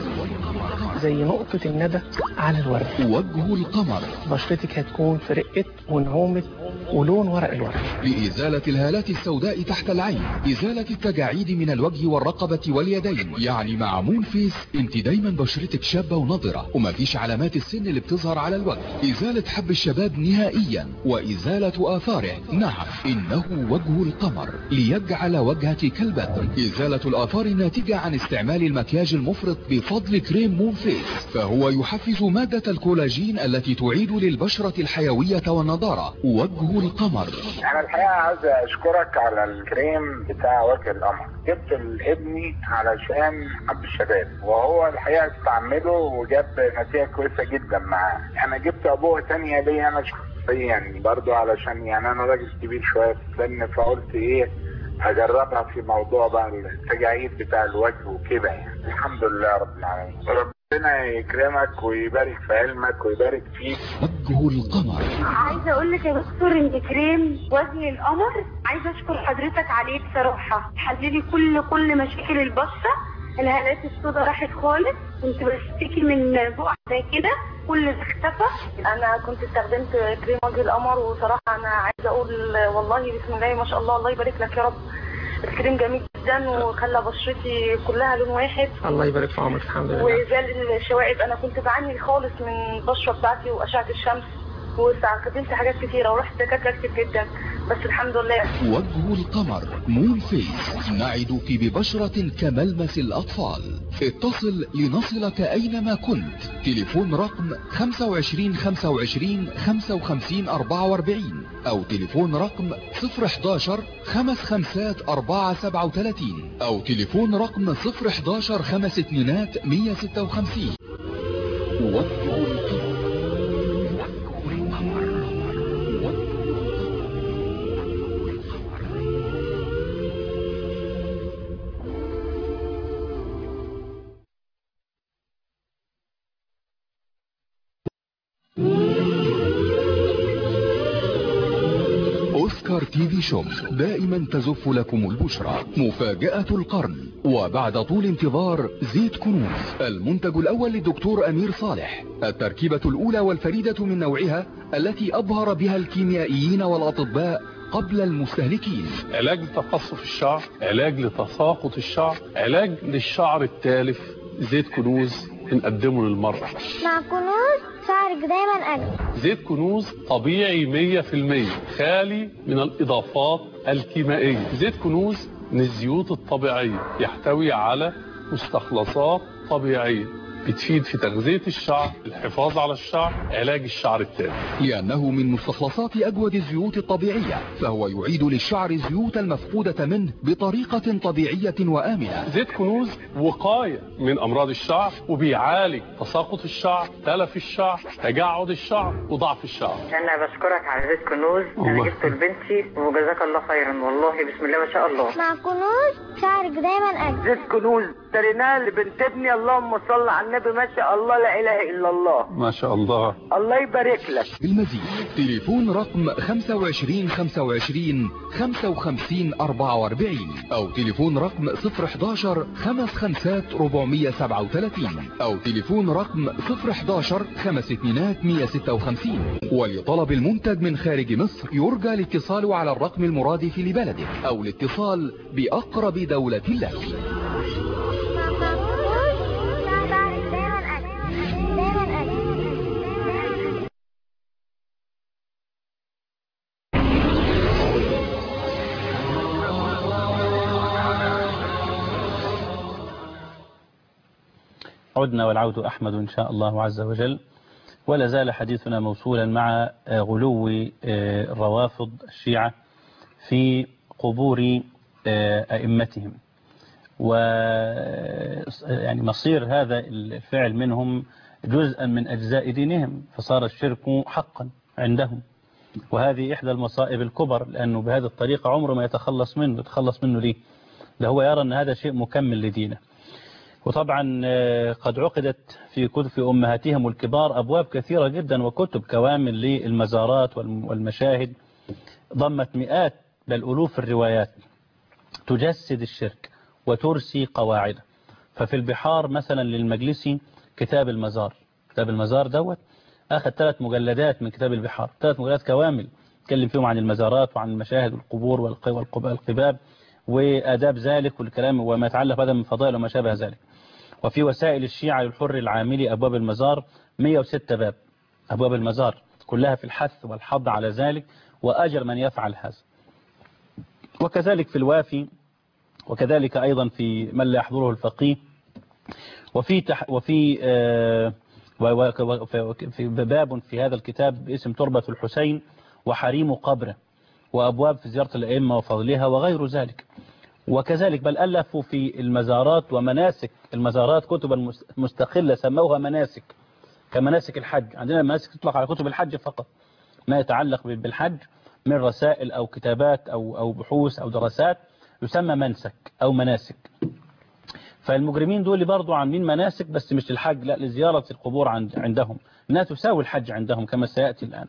D: زي نقطة الندى على الورد.
C: وجه القمر
D: بشرتك هتكون في رقة ونعومة ولون ورق الورد.
C: لإزالة الهالات السوداء تحت العين، إزالة التجاعيد من الوجه والرقبة واليدين. يعني مع مون فيس انت دايما بشرتك شابة ونضرة ومفيش علامات السن اللي بتظهر على الوجه. إزالة حب الشباب نهائيا وإزالة آثاره. نعم، إنه وجه القمر ليجعل وجهك كالبدر. إزالة الآثار الناتجة عن استعمال المكياج المفرط بفضل كريم مون فيس، فهو يحفز مادة الكولاجين التي تعيد للبشرة الحيوية والنضارة. وجه القمر.
E: انا الحقيقة عايز اشكرك على الكريم بتاع وجه القمر. جبت لابني علشان حب الشباب، وهو الحقيقة استعمله وجاب نتيجة كويسة جدا معاه. انا جبت ابوه تانية ليا انا شخصيا برضو، علشان يعني انا راجل كبير شوية في السن، فقلت ايه اجربها في موضوع بقى التجاعيد بتاع الوجه وكده يعني. الحمد لله رب العالمين. ربنا يكرمك ويبارك في علمك ويبارك فيك.
C: وجه القمر.
F: عايزه اقول لك يا دكتور ان كريم وجه القمر عايزه اشكر حضرتك عليه بصراحه، حللي كل مشاكل البشره. الهالات السوداء راحت خالص، كنت بشتكي من بقع زي كده كل ده اختفى. انا كنت استخدمت كريم وجه القمر، وصراحه انا عايزه اقول والله بسم الله ما شاء الله، الله يبارك لك يا رب. الكريم جميل جدا وخلى بشرتي كلها لون واحد.
D: الله يبارك في عمرك. الحمد لله.
F: وزال الشوائب، انا كنت بعاني خالص من البشره بتاعتي واشعه الشمس، واستخدمت حاجات كتيره ورحت دكاتره كتير جدا، بس الحمد لله.
C: وجه القمر مون فيس، نعدك ببشرة كملمس الأطفال. اتصل لنصلك أينما كنت. تليفون رقم 25 25 55 44 أو تليفون رقم 011 55 437 أو تليفون رقم 011 52 156. وجه القمر. أوسكار تي في شوب دائما تزف لكم البشرى. مفاجأة القرن وبعد طول انتظار زيت كنوز، المنتج الأول للدكتور أمير صالح، التركيبة الأولى والفريدة من نوعها التي أبهر بها الكيميائيين والأطباء قبل المستهلكين.
G: علاج لتقصف الشعر، علاج لتساقط الشعر، علاج للشعر التالف. زيت كنوز بنقدمه للمرأة.
H: مع كنوز شعرك دايما أجمل.
G: زيت كنوز طبيعي 100%، خالي من الإضافات الكيميائية. زيت كنوز من الزيوت الطبيعية، يحتوي على مستخلصات طبيعية بتفيد في تغذية الشعر، الحفاظ على الشعر، علاج الشعر التالف.
C: لأنه من مستخلصات أجود الزيوت الطبيعية، فهو يعيد للشعر الزيوت المفقودة منه بطريقة طبيعية وآمنة.
G: زيت كنوز وقاية من أمراض الشعر، وبيعالج تساقط الشعر، تلف الشعر، تجعد الشعر، وضعف الشعر.
I: أنا بشكرك على زيت كنوز، أنا جبته لبنتي وجزاك الله خيرا، والله بسم الله ما شاء الله.
H: مع كنوز شعرك دايما أجمل.
I: زيت كنوز اشتريناه لبنت ابني، اللهم صل على النبي، ما شاء الله لا إله إلا الله.
G: ما شاء الله.
I: الله يبارك لك.
C: بالمزيد تليفون رقم 25 25 55 44 أو تليفون رقم 011 55 437 أو تليفون رقم 011 52 156. ولطلب المنتج من خارج مصر يرجى الاتصال على الرقم المرادف لبلدك أو الاتصال بأقرب دولة لك.
B: عدنا والعود أحمد إن شاء الله عز وجل، ولا زال حديثنا موصولا مع غلو الروافض الشيعة في قبور أئمتهم، ويعني مصير هذا الفعل منهم جزءا من أجزاء دينهم، فصار الشرك حقا عندهم، وهذه إحدى المصائب الكبر، لأنه بهذه الطريقة عمره ما يتخلص منه ليه؟ ده هو يرى أن هذا شيء مكمل لدينه. وطبعا قد عقدت في كتب أمهاتهم الكبار أبواب كثيرة جدا وكتب كوامل للمزارات والمشاهد، ضمت مئات بل ألوف الروايات تجسد الشرك وترسي قواعده. ففي البحار مثلا للمجلسي كتاب المزار دوت أخذ 3 مجلدات من كتاب البحار، 3 مجلدات كوامل تكلم فيهم عن المزارات وعن المشاهد والقبور والقباب وآداب ذلك والكلام وما يتعلق هذا من فضائل وما شابه ذلك. وفي وسائل الشيعة للحر العاملي أبواب المزار 106 باب، أبواب المزار كلها في الحث والحض على ذلك وأجر من يفعل هذا. وكذلك في الوافي، وكذلك أيضا في من لا يحضره الفقيه، وفي باب في هذا الكتاب باسم تربة الحسين وحريم قبره، وأبواب في زيارة الأئمة وفضلها وغير ذلك. وكذلك بل ألفوا في المزارات ومناسك المزارات كتبا مستقلة سموها مناسك، كمناسك الحج. عندنا مناسك تطلق على كتب الحج فقط، ما يتعلق بالحج من رسائل أو كتابات أو بحوث أو دراسات يسمى منسك أو مناسك. فالمجرمين دول برضو عاملين مناسك بس مش للحج، لا لزيارة القبور عندهم، انها تساوي الحج عندهم كما سيأتي الآن.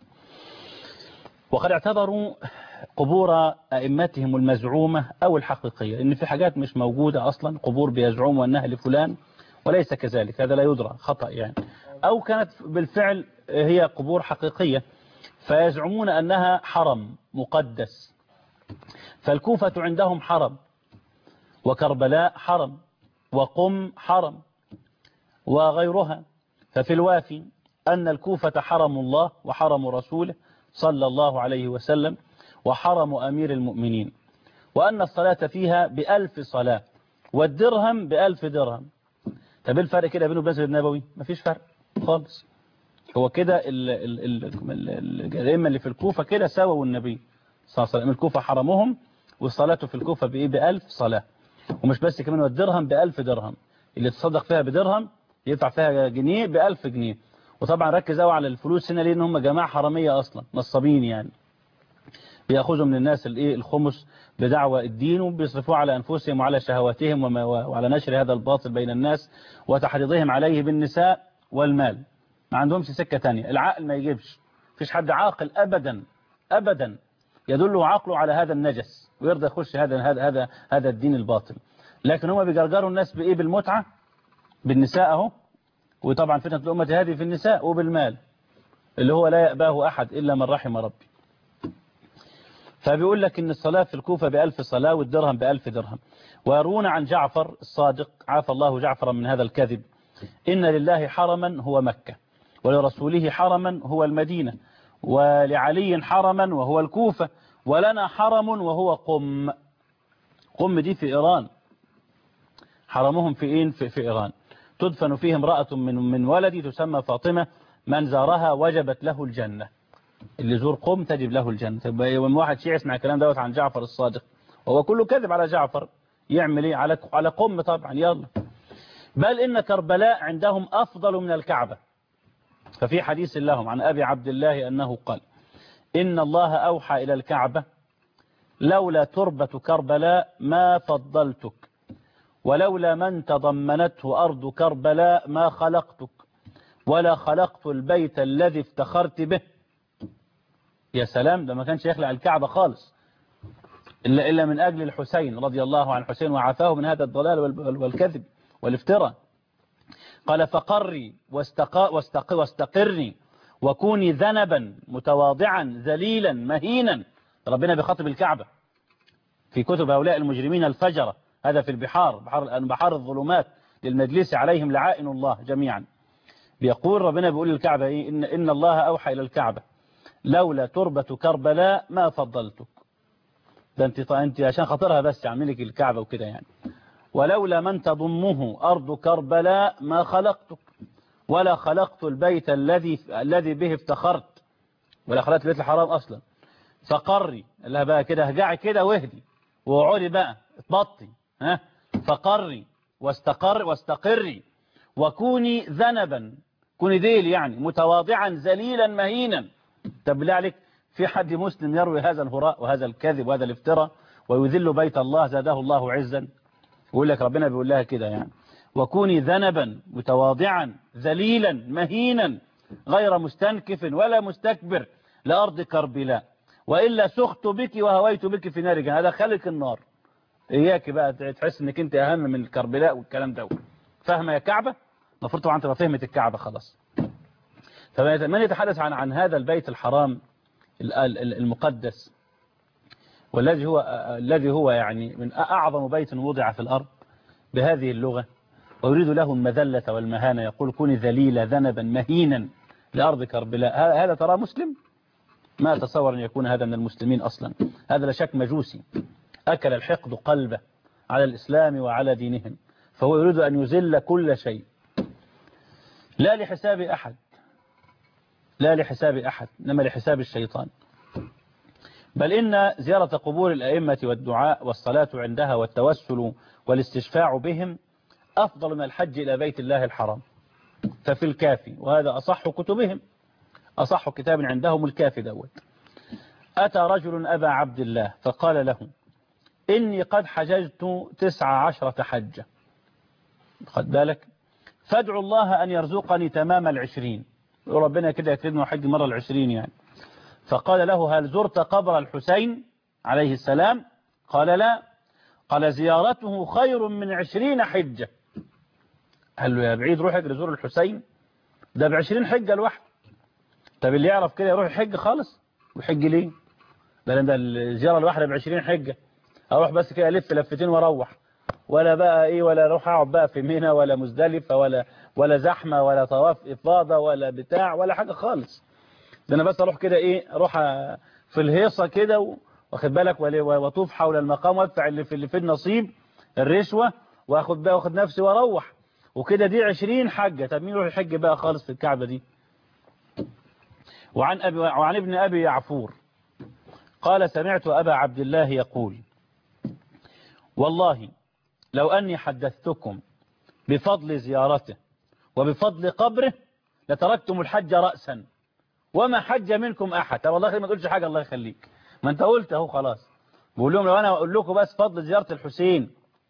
B: وقد اعتبروا قبور أئمتهم المزعومة أو الحقيقية، إن في حاجات مش موجودة أصلا، قبور بيزعموا أنها لفلان وليس كذلك، هذا لا يدرى، خطأ يعني، أو كانت بالفعل هي قبور حقيقية فيزعمون أنها حرم مقدس. فالكوفة عندهم حرم، وكربلاء حرم، وقم حرم، وغيرها. ففي الوافي أن الكوفة حرم الله وحرم رسوله صلى الله عليه وسلم وحرم أمير المؤمنين، وأن الصلاة فيها ب1000 صلاة والدرهم ب1000 درهم. طب الفرق كده بينه وبين المسجد النبوي؟ مفيش فرق خالص. هو كده الأئمة اللي في الكوفة كده ساووا النبي صلى الله عليه وسلم. الكوفة حرمهم والصلاة في الكوفة ب1000 صلاة، ومش بس كمان والدرهم ب1000 درهم، اللي تصدق فيها بدرهم يدفع فيها جنيه ب1000 جنيه. وطبعا ركز قوي على الفلوس هنا لأن هم جماعة حرامية أصلا نصابين، يعني بيأخذوا من الناس الخمس بدعوى الدين وبيصرفوه على أنفسهم وعلى شهواتهم وعلى نشر هذا الباطل بين الناس وتحريضهم عليه بالنساء والمال. ما عندهمش سكة تانية، العقل ما يجيبش، فيش حد عاقل أبدا أبدا يدله عقله على هذا النجس ويرضى يخش هذا الدين الباطل. لكن هم بيجرجروا الناس بإيه؟ بالمتعة، بالنساء اهو. وطبعا فتنة الأمة هذه في النساء وبالمال اللي هو لا يأباه أحد إلا من رحم ربي. فبيقول لك إن الصلاة في الكوفة ب1000 صلاة والدرهم ب1000 درهم. ويروون عن جعفر الصادق عافى الله جعفرا من هذا الكذب: إن لله حرما هو مكة، ولرسوله حرما هو المدينة، ولعلي حرما وهو الكوفة، ولنا حرم وهو قم. قم دي في إيران، حرمهم في إيران. تدفن فيه امرأة من ولدي تسمى فاطمة، من زارها وجبت له الجنة. اللي زور قم تجب له الجنة. يوم واحد شيعي يسمع الكلام دوت عن جعفر الصادق وهو كله كذب على جعفر، يعمل ايه؟ على قم طبعا. يلا. بل إن كربلاء عندهم أفضل من الكعبة. ففي حديث لهم عن أبي عبد الله أنه قال إن الله أوحى إلى الكعبة لولا تربة كربلاء ما فضلتك، ولولا من تضمنته أرض كربلاء ما خلقتك، ولا خلقت البيت الذي افتخرت به. يا سلام، ده ما كانش يخلع الكعبة خالص إلا من أجل الحسين رضي الله عن الحسين وعافاه من هذا الضلال والكذب والافتراء. قال فقري واستقرني وكوني ذنبا متواضعا ذليلا مهينا. ربنا بيخاطب الكعبة في كتب هؤلاء المجرمين الفجرة، هذا في بحار الظلمات للمجلس عليهم لعائن الله جميعا. بيقول ربنا بيقول للكعبة إيه؟ إن الله أوحى إلى الكعبة لولا تربة كربلاء ما فضلتك. ده انت عشان خاطرها بس عملك الكعبة وكده يعني. ولولا من تضمه أرض كربلاء ما خلقتك، ولا خلقت البيت الذي به افتخرت، ولا خلقت البيت الحرام أصلا. فقري لها بقى كده، هجعي كده واهدي وقعدي بقى اطبطي، ها. فقري واستقري وكوني ذنبا، كوني ذيل يعني متواضعا ذليلا مهينا. طب بالله عليك، في حد مسلم يروي هذا الهراء وهذا الكذب وهذا الافتراء ويذل بيت الله زاده الله عزا؟ يقول لك ربنا بيقول لها كده يعني وكوني ذنبا متواضعا ذليلا مهينا غير مستنكف ولا مستكبر لأرض كربلاء، وإلا سخت بك وهويت بك في نار جهنم. هذا خلق النار. إياك بقى تحس إنك أنت أهم من الكربلاء والكلام ده. فاهمة يا كعبة؟ المفروض طبعا تبقى فهمت الكعبة خلاص. فمن يتحدث عن هذا البيت الحرام المقدس، والذي هو يعني من أعظم بيت وضع في الأرض بهذه اللغة، ويريد له المذلة والمهانة، يقول كوني ذليلة ذنبا مهينا لأرض كربلاء. هذا ترى مسلم؟ ما أتصور أن يكون هذا من المسلمين أصلا. هذا لا شك مجوسي أكل الحقد قلبه على الإسلام وعلى دينهم، فهو يريد أن يذل كل شيء، لا لحساب أحد، لا لحساب أحد، إنما لحساب الشيطان. بل إن زيارة قبور الأئمة والدعاء والصلاة عندها والتوسل والاستشفاع بهم أفضل من الحج إلى بيت الله الحرام. ففي الكافي، وهذا أصح كتبهم، أصح كتاب عندهم الكافي دوت، أتى رجل أبا عبد الله فقال له إني قد حججت 19 حجة، خد بالك، فادعوا الله أن يرزقني تمام 20. وربنا كده يكرمنا وحج مرة 20 يعني. فقال له هل زرت قبر الحسين عليه السلام؟ قال لا. قال زيارته خير من 20 حجة. قال له يا بعيد روح يزور الحسين، ده ب20 حجة الواحد. طب اللي يعرف كده يروح يحج خالص، ويحج ليه؟ ده الزيارة الواحدة ب20 حجة، اروح بس كده الف لفتين واروح، ولا بقى ايه، ولا اروح اقعد بقى في منى ولا مزدلفة ولا زحمة ولا طواف افاضة ولا بتاع ولا حاجة خالص. ده انا بس اروح كده ايه، اروح في الهيصة كده واخد بالك، واطوف حول المقام وادفع اللي في النصيب الرشوة، واخد نفسي واروح، وكده دي 20 حجة. طب مين يروح يحج بقى خالص في الكعبة دي؟ وعن ابن أبي يعفور قال سمعت أبا عبد الله يقول والله لو أني حدثتكم بفضل زيارته وبفضل قبره لتركتم الحج رأسا وما حج منكم أحد. طب والله ما تقولش حاجة، الله يخليك، ما انت قلت اهو خلاص. بقول لهم لو أنا أقول لكم بس فضل زيارة الحسين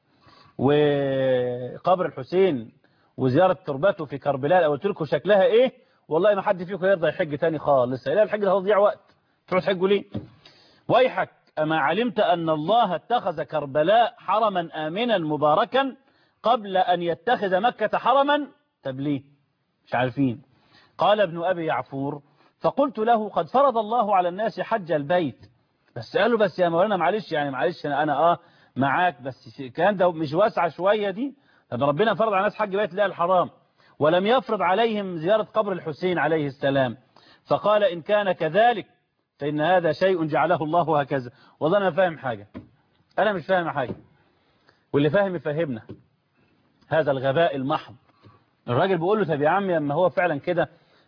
B: وقبر الحسين وزيارة تربته في كربلاء، لو قلت لكم شكلها إيه، والله ما حد فيكم يرضى يحج تاني خالص. لا، الحج ده هيضيع وقت، تروح تحجوا ليه؟ ويحك أما علمت أن الله اتخذ كربلاء حرما آمنا مباركا قبل أن يتخذ مكة حرما؟ طب ليه؟ مش عارفين. قال ابن أبي يعفور فقلت له قد فرض الله على الناس حج البيت. بس قالوا بس يا مولانا معلش يعني معلش أنا معاك، بس الكلام ده مش واسعة شوية دي؟ طب ربنا فرض على الناس حج بيت الله الحرام ولم يفرض عليهم زيارة قبر الحسين عليه السلام. فقال إن كان كذلك فإن هذا شيء جعله الله هكذا. والله أنا فاهم حاجة، أنا مش فاهم حاجة، واللي فاهم يفهمنا. هذا الغباء المحض الراجل بيقول له طب يا عم اما هو فعلا كده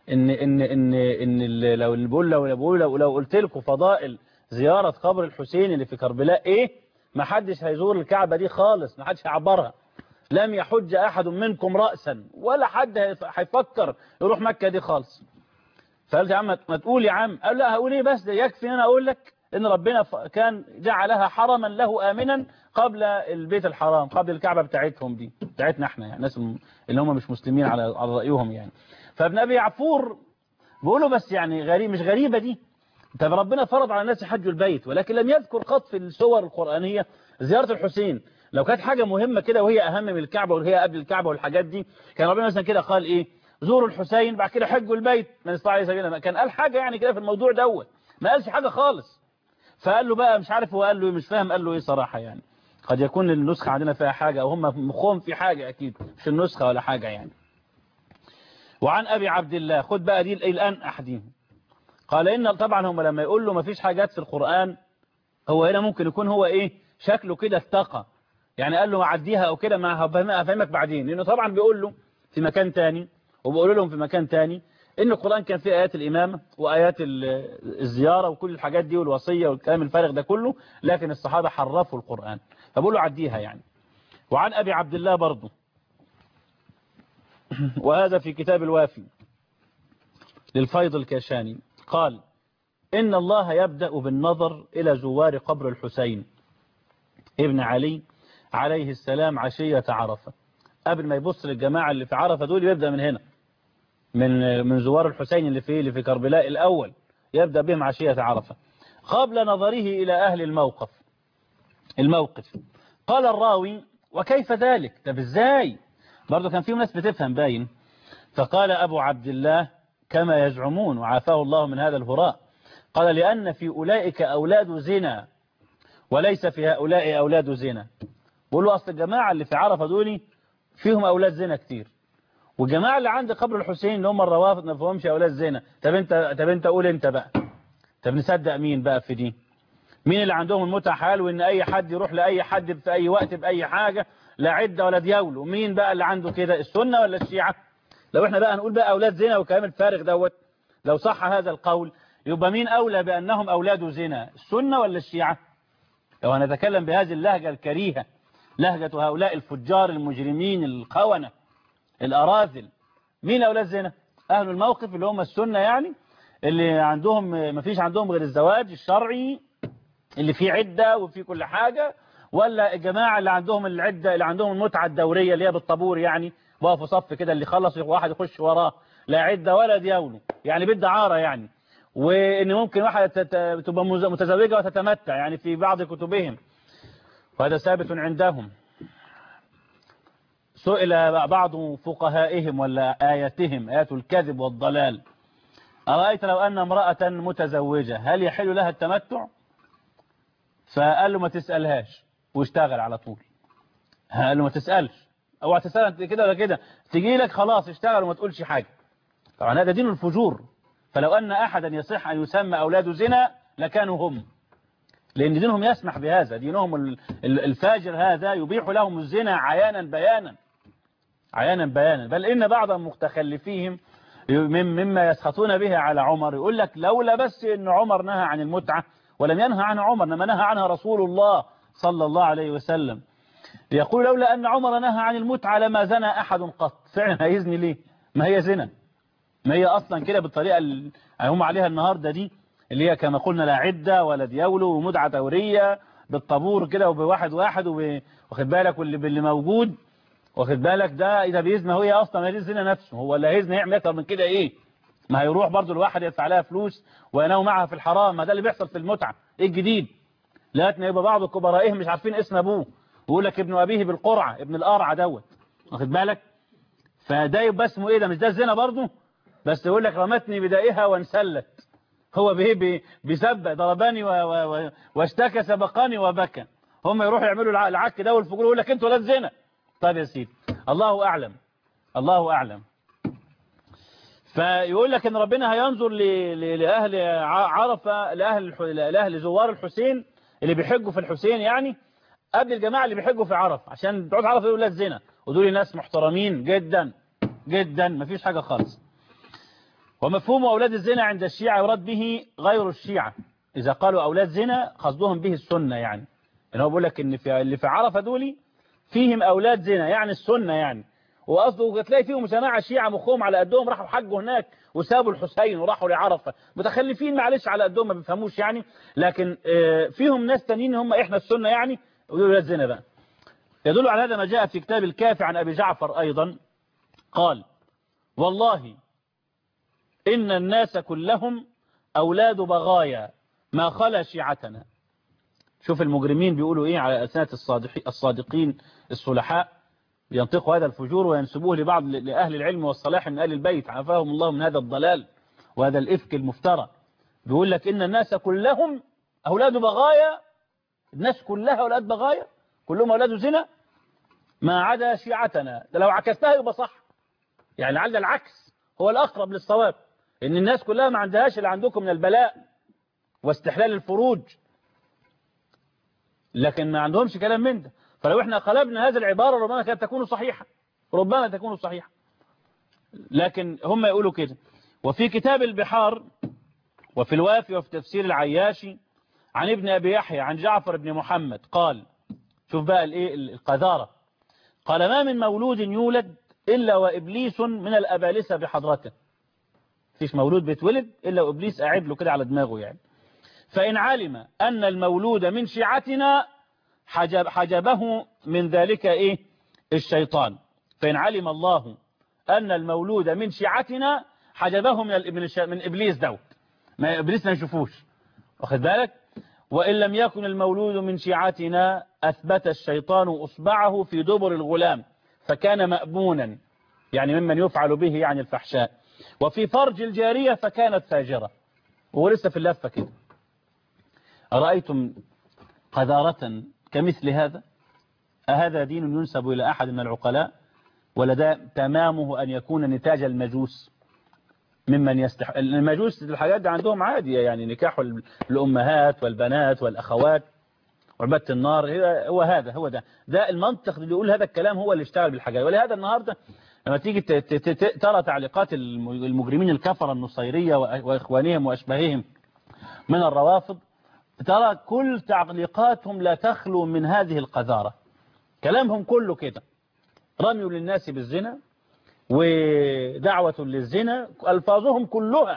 B: ان لو قلت لكم فضائل زيارة قبر الحسين اللي في كربلاء ايه، ما حدش هيزور الكعبة دي خالص، ما حدش هيعبرها. لم يحج احد منكم رأسا، ولا حد هيفكر يروح مكة دي خالص. فقلت يا عم ما تقول يا عم. قال لا هقول ايه بس، ده يكفي ان انا اقول لك ان ربنا كان جعلها حرما له آمنا قبل البيت الحرام، قبل الكعبة بتاعتهم دي، بتاعتنا احنا يعني، الناس اللي هم مش مسلمين على رأيهم يعني. فابن ابي يعفور بيقولوا بس يعني غريب، مش غريبة دي. طب ربنا فرض على الناس حج البيت، ولكن لم يذكر قط في السور القرآنية زيارة الحسين. لو كانت حاجة مهمة كده وهي أهم من الكعبة وهي قبل الكعبة والحاجات دي، كان ربنا مثلا كده قال إيه، زوروا الحسين بعد كده حجوا البيت من استطاع إليه سبيلا. كان قال حاجة يعني كده في الموضوع دوت، ما قالش حاجة خالص. فقال له بقى مش عارف هو قال له مش فاهم قال له إيه صراحة يعني. قد يكون النسخة عندنا فيها حاجة أو هم مخهم في حاجة، أكيد مش النسخة ولا حاجة يعني. وعن أبي عبد الله، خد بقى دي الآن أحدهم، قال إن طبعا هم لما يقول له ما فيش حاجات في القرآن، هو هنا ممكن يكون هو إيه شكله كده اتقى يعني، قال له عديها أو كده، ما هفهمك بعدين. لأنه طبعا بيقول له في مكان تاني وبيقول لهم في مكان تاني إن القرآن كان فيه آيات الإمامة وآيات الزيارة وكل الحاجات دي والوصية والكلام الفارغ ده كله، لكن الصحابة حرفوا القرآن، فبقول له عديها يعني. وعن أبي عبد الله برضه، وهذا في كتاب الوافي للفيض الكاشاني، قال إن الله يبدأ بالنظر إلى زوار قبر الحسين ابن علي عليه السلام عشية عرفة. قبل ما يبص للجماعة اللي في عرفة دول يبدأ من هنا، من زوار الحسين اللي في كربلاء الأول، يبدأ بهم عشية عرفة قبل نظره إلى أهل الموقف. قال الراوي وكيف ذلك؟ طب ازاي؟ برضه كان فيهم ناس بتفهم باين. فقال أبو عبد الله كما يزعمون وعافاه الله من هذا الهراء، قال لأن في أولئك أولاد زنا وليس في هؤلاء أولاد زنا. بقولوا أصل الجماعة اللي في عرفة دول فيهم أولاد زنا كتير، والجماعة اللي عند قبر الحسين اللي هم الروافض ما فيهمش أولاد زنا. طب انت قول انت بقى، طب نصدق مين بقى في دي؟ مين اللي عندهم المتعة حال وإن أي حد يروح لأي حد في أي وقت بأي حاجة لا عدة ولا ديول؟ ومين بقى اللي عنده كده، السنة ولا الشيعة؟ لو احنا بقى نقول بقى أولاد زنا وكلام الفارغ دوت، لو صح هذا القول يبقى مين أولى بأنهم أولاد زنا، السنة ولا الشيعة؟ لو هنتكلم بهذه اللهجة الكريهة، لهجة هؤلاء الفجار المجرمين الخونة الأراذل، مين أولاد زنا؟ أهل الموقف اللي هم السنة يعني، اللي عندهم ما فيش عندهم غير الزواج الشرعي اللي فيه عدة وفيه كل حاجة، ولا الجماعة اللي عندهم العدة اللي عندهم المتعة الدورية اللي هي بالطابور يعني، وقفوا صف كده اللي خلص واحد يخش وراه، لا عدة ولا ديوله يعني بالدعارة يعني. وإن ممكن واحد تبقى متزوجة وتتمتع يعني في بعض كتبهم، وهذا ثابت عندهم. سئل بعض فقهائهم ولا آياتهم آيات الكذب والضلال، أرأيت لو أن امرأة متزوجة هل يحل لها التمتع؟ فقال له ما تسألهاش واشتغل على طول. قال له ما تسألش، اوعى تسأل كده ولا كده، تجي لك خلاص اشتغل وما تقولش حاجة. طبعا هذا دين الفجور، فلو أن أحدا يصح أن يسمى أولاد زنا لكانوا هم، لأن دينهم يسمح بهذا، دينهم الفاجر هذا يبيح لهم الزنا عيانا بيانا. بل إن بعض متخلفيهم مما يسخطون به على عمر يقول لك لولا بس إن عمر نهى عن المتعة، ولم ينهى عنها عمر إنما نهى عنها رسول الله صلى الله عليه وسلم، يقول لولا أن عمر نهى عن المتعة لما زنى أحد قط. فعلا هيزني ليه؟ ما هي زنا، ما هي أصلا كده بالطريقة اللي هم عليها النهاردة دي، اللي هي كما قلنا لا عدة ولا ديول ومدعة دورية بالطابور كده وبواحد واخد بالك، واللي موجود واخد بالك ده إذا بيزن هي أصلا هيزن نفسه، هو اللي هيزن يعمل أكتر من كده إيه؟ ما هيروح برضو الواحد يدفع لها فلوس وينام معها في الحرام. ما ده اللي بيحصل في المتعة. إيه الجديد؟ لكن يبقى بعض كبرائهم مش عارفين اسم أبوه ويقول لك ابن أبيه بالقرعة، ابن القرعة دوت واخد بالك، فده يبقى اسمه إيه ده؟ مش ده الزنا برضو؟ بس يقول لك رمتني بدائها وانسلت، هو بيسبق ضرباني واشتكى سبقاني وبكى. هم يروحوا يعملوا العك ده والفجور يقول لك انتوا ولاد زنا. طيب يا سيدي الله أعلم. فيقول لك ان ربنا هينظر لأهل عرفة، لأهل زوار الحسين اللي بيحجوا في الحسين يعني قبل الجماعة اللي بيحجوا في عرفة، عشان بتوع عرفة يقولوا ولاد زنا، ودول ناس محترمين جدا جدا مفيش حاجة خالص. ومفهوم أولاد الزنا عند الشيعة يراد به غير الشيعة. إذا قالوا أولاد زنا قصدهم به السنة، يعني هو بيقول لك إن اللي في عرفة دول فيهم أولاد زنا، يعني السنة يعني. وقصده تلاقي فيهم جماعة شيعة مخهم على قدهم راحوا حجوا هناك وسابوا الحسين وراحوا لعرفة، متخلفين معلش على قدهم ما بيفهموش يعني. لكن فيهم ناس تانيين هم إحنا السنة يعني، ويقولوا أولاد زنا بقى. يدل على هذا ما جاء في كتاب الكافي عن أبي جعفر أيضا قال: والله إن الناس كلهم أولاد بغايا ما خلا شيعتنا. شوف المجرمين بيقولوا إيه على ألسنة الصادقين الصلحاء، ينطقوا هذا الفجور وينسبوه لبعض لأهل العلم والصلاح من أهل البيت، عافاهم الله من هذا الضلال وهذا الإفك المفترى. بيقول لك إن الناس كلهم أولاد بغايا، الناس كلها أولاد بغايا، كلهم أولاد زنا ما عدا شيعتنا. ده لو عكستها يبقى صح، يعني لعل العكس هو الأقرب للصواب، إن الناس كلها ما عندهاش اللي عندكم من البلاء واستحلال الفروج، لكن ما عندهمش كلام من ده. فلو احنا قلبنا هذه العبارة ربما كانت تكون صحيحة، ربما تكون صحيحة، لكن هم يقولوا كده. وفي كتاب البحار وفي الوافي وفي تفسير العياشي عن ابن أبي يحيى عن جعفر بن محمد قال، شوف بقى القذارة، قال: ما من مولود يولد إلا وإبليس من الأبالسة بحضرته. فيش مولود بيتولد إلا وإبليس قاعد له كده على دماغه يعني. فإن علم أن المولود من شيعتنا حجبه من ذلك إيه؟ الشيطان. فإن علم الله أن المولود من شيعتنا حجبه من إبليس دوت، ما إبليس ما يشوفوش، واخد بالك؟ وإن لم يكن المولود من شيعتنا أثبت الشيطان أصبعه في دبر الغلام فكان مأبونا، يعني ممن يفعل به يعني الفحشاء، وفي فرج الجارية فكانت فاجرة. وهو لسه في اللفة كده. أرأيتم قذارة كمثل هذا؟ أهذا دين ينسب إلى أحد من العقلاء؟ ولا ده تمامه أن يكون نتاج المجوس ممن المجوس الحاجات دي عندهم عادية، يعني نكاح الأمهات والبنات والأخوات وعبادة النار. هو ده المنطق اللي يقول هذا الكلام هو اللي اشتغل بالحاجات. ولهذا النهاردة لما تيجي ترى تعليقات المجرمين الكفرة النصيرية وإخوانهم وأشباههم من الروافض، ترى كل تعليقاتهم لا تخلو من هذه القذارة. كلامهم كله كده، رمي للناس بالزنا ودعوة للزنا. ألفاظهم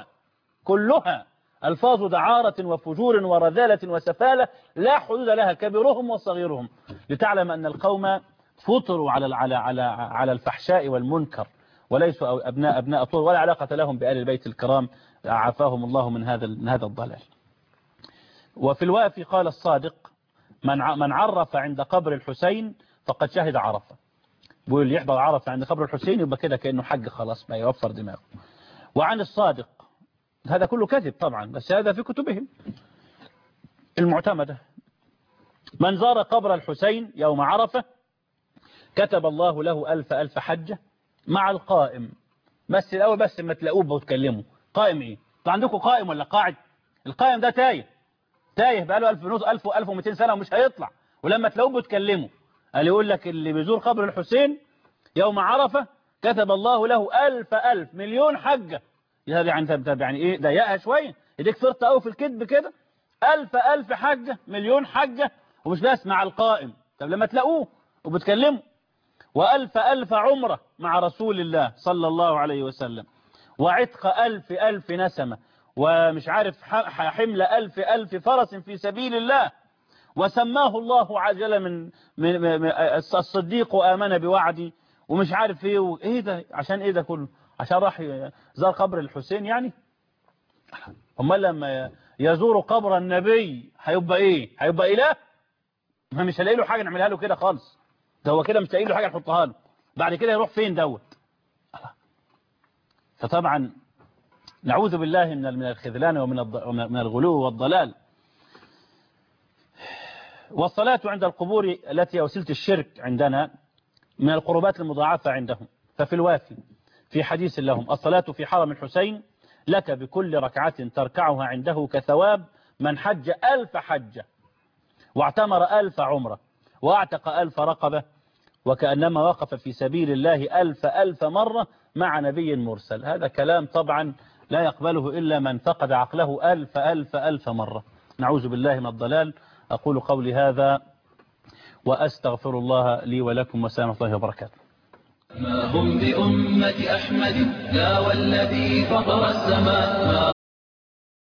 B: كلها ألفاظ دعارة وفجور ورذالة وسفالة لا حدود لها، كبيرهم وصغيرهم، لتعلم أن القوم فطروا على الفحشاء والمنكر، وليسوا أبناء طول، ولا علاقة لهم بآل البيت الكرام عافاهم الله من هذا الضلال. وفي الوافي قال الصادق: من عرف عند قبر الحسين فقد شهد عرفة. بيقول اللي يحضر عرفة عند قبر الحسين يبقى كده كأنه حج خلاص، ما يوفر دماغه. وعن الصادق، هذا كله كذب طبعا، بس هذا في كتبهم المعتمدة: من زار قبر الحسين يوم عرفة كتب الله له 1000 حجة مع القائم. بس الأول بس ما تلاقوه وتكلموا قائم إيه؟ عندكم قائم ولا قاعد؟ القائم ده تايه بقى له 1200 سنة ومش هيطلع. ولما تلاقوه بتكلموا قال يقول لك اللي بيزور قبر الحسين يوم عرفة كتب الله له 1000 مليون حجة. يعني ايه؟ ضيقها شوية، ايديك فرطة قوي في الكذب كده. 1000 حجة، مليون حجة، ومش بس مع القائم. طب لما تلاقوه وبتكلموا. و1000 عمرة مع رسول الله صلى الله عليه وسلم، وعتق 1000 نسمة، ومش عارف حمل 1000 فرس في سبيل الله. وسماه الله عجل من الصديق وآمن بوعدي، ومش عارف ايه ده. عشان ايه ده كله؟ عشان راح زار قبر الحسين يعني؟ امال لما يزور قبر النبي هيبقى ايه؟ هيبقى اله؟ ما مش هلاقي له حاجه نعملها له كده خالص. ده هو كده مش لاقي له حاجه نحطها له. بعد كده يروح فين دوت؟ فطبعا نعوذ بالله من الخذلان ومن الغلو والضلال. والصلاة عند القبور التي وسيلة الشرك عندنا من القربات المضاعفة عندهم. ففي الوافي في حديث لهم: الصلاة في حرم الحسين لك بكل ركعة تركعها عنده كثواب من حج 1000 حجة واعتمر 1000 عمرة واعتق 1000 رقبة وكأنما وقف في سبيل الله 1000 مرة مع نبي مرسل. هذا كلام طبعا لا يقبله إلا من فقد عقله 1000 مرة. نعوذ بالله من الضلال. أقول قولي هذا وأستغفر الله لي ولكم وسلام الله وبركاته.
A: ما هم بأمة أحمد لا والذي فطر السماء ما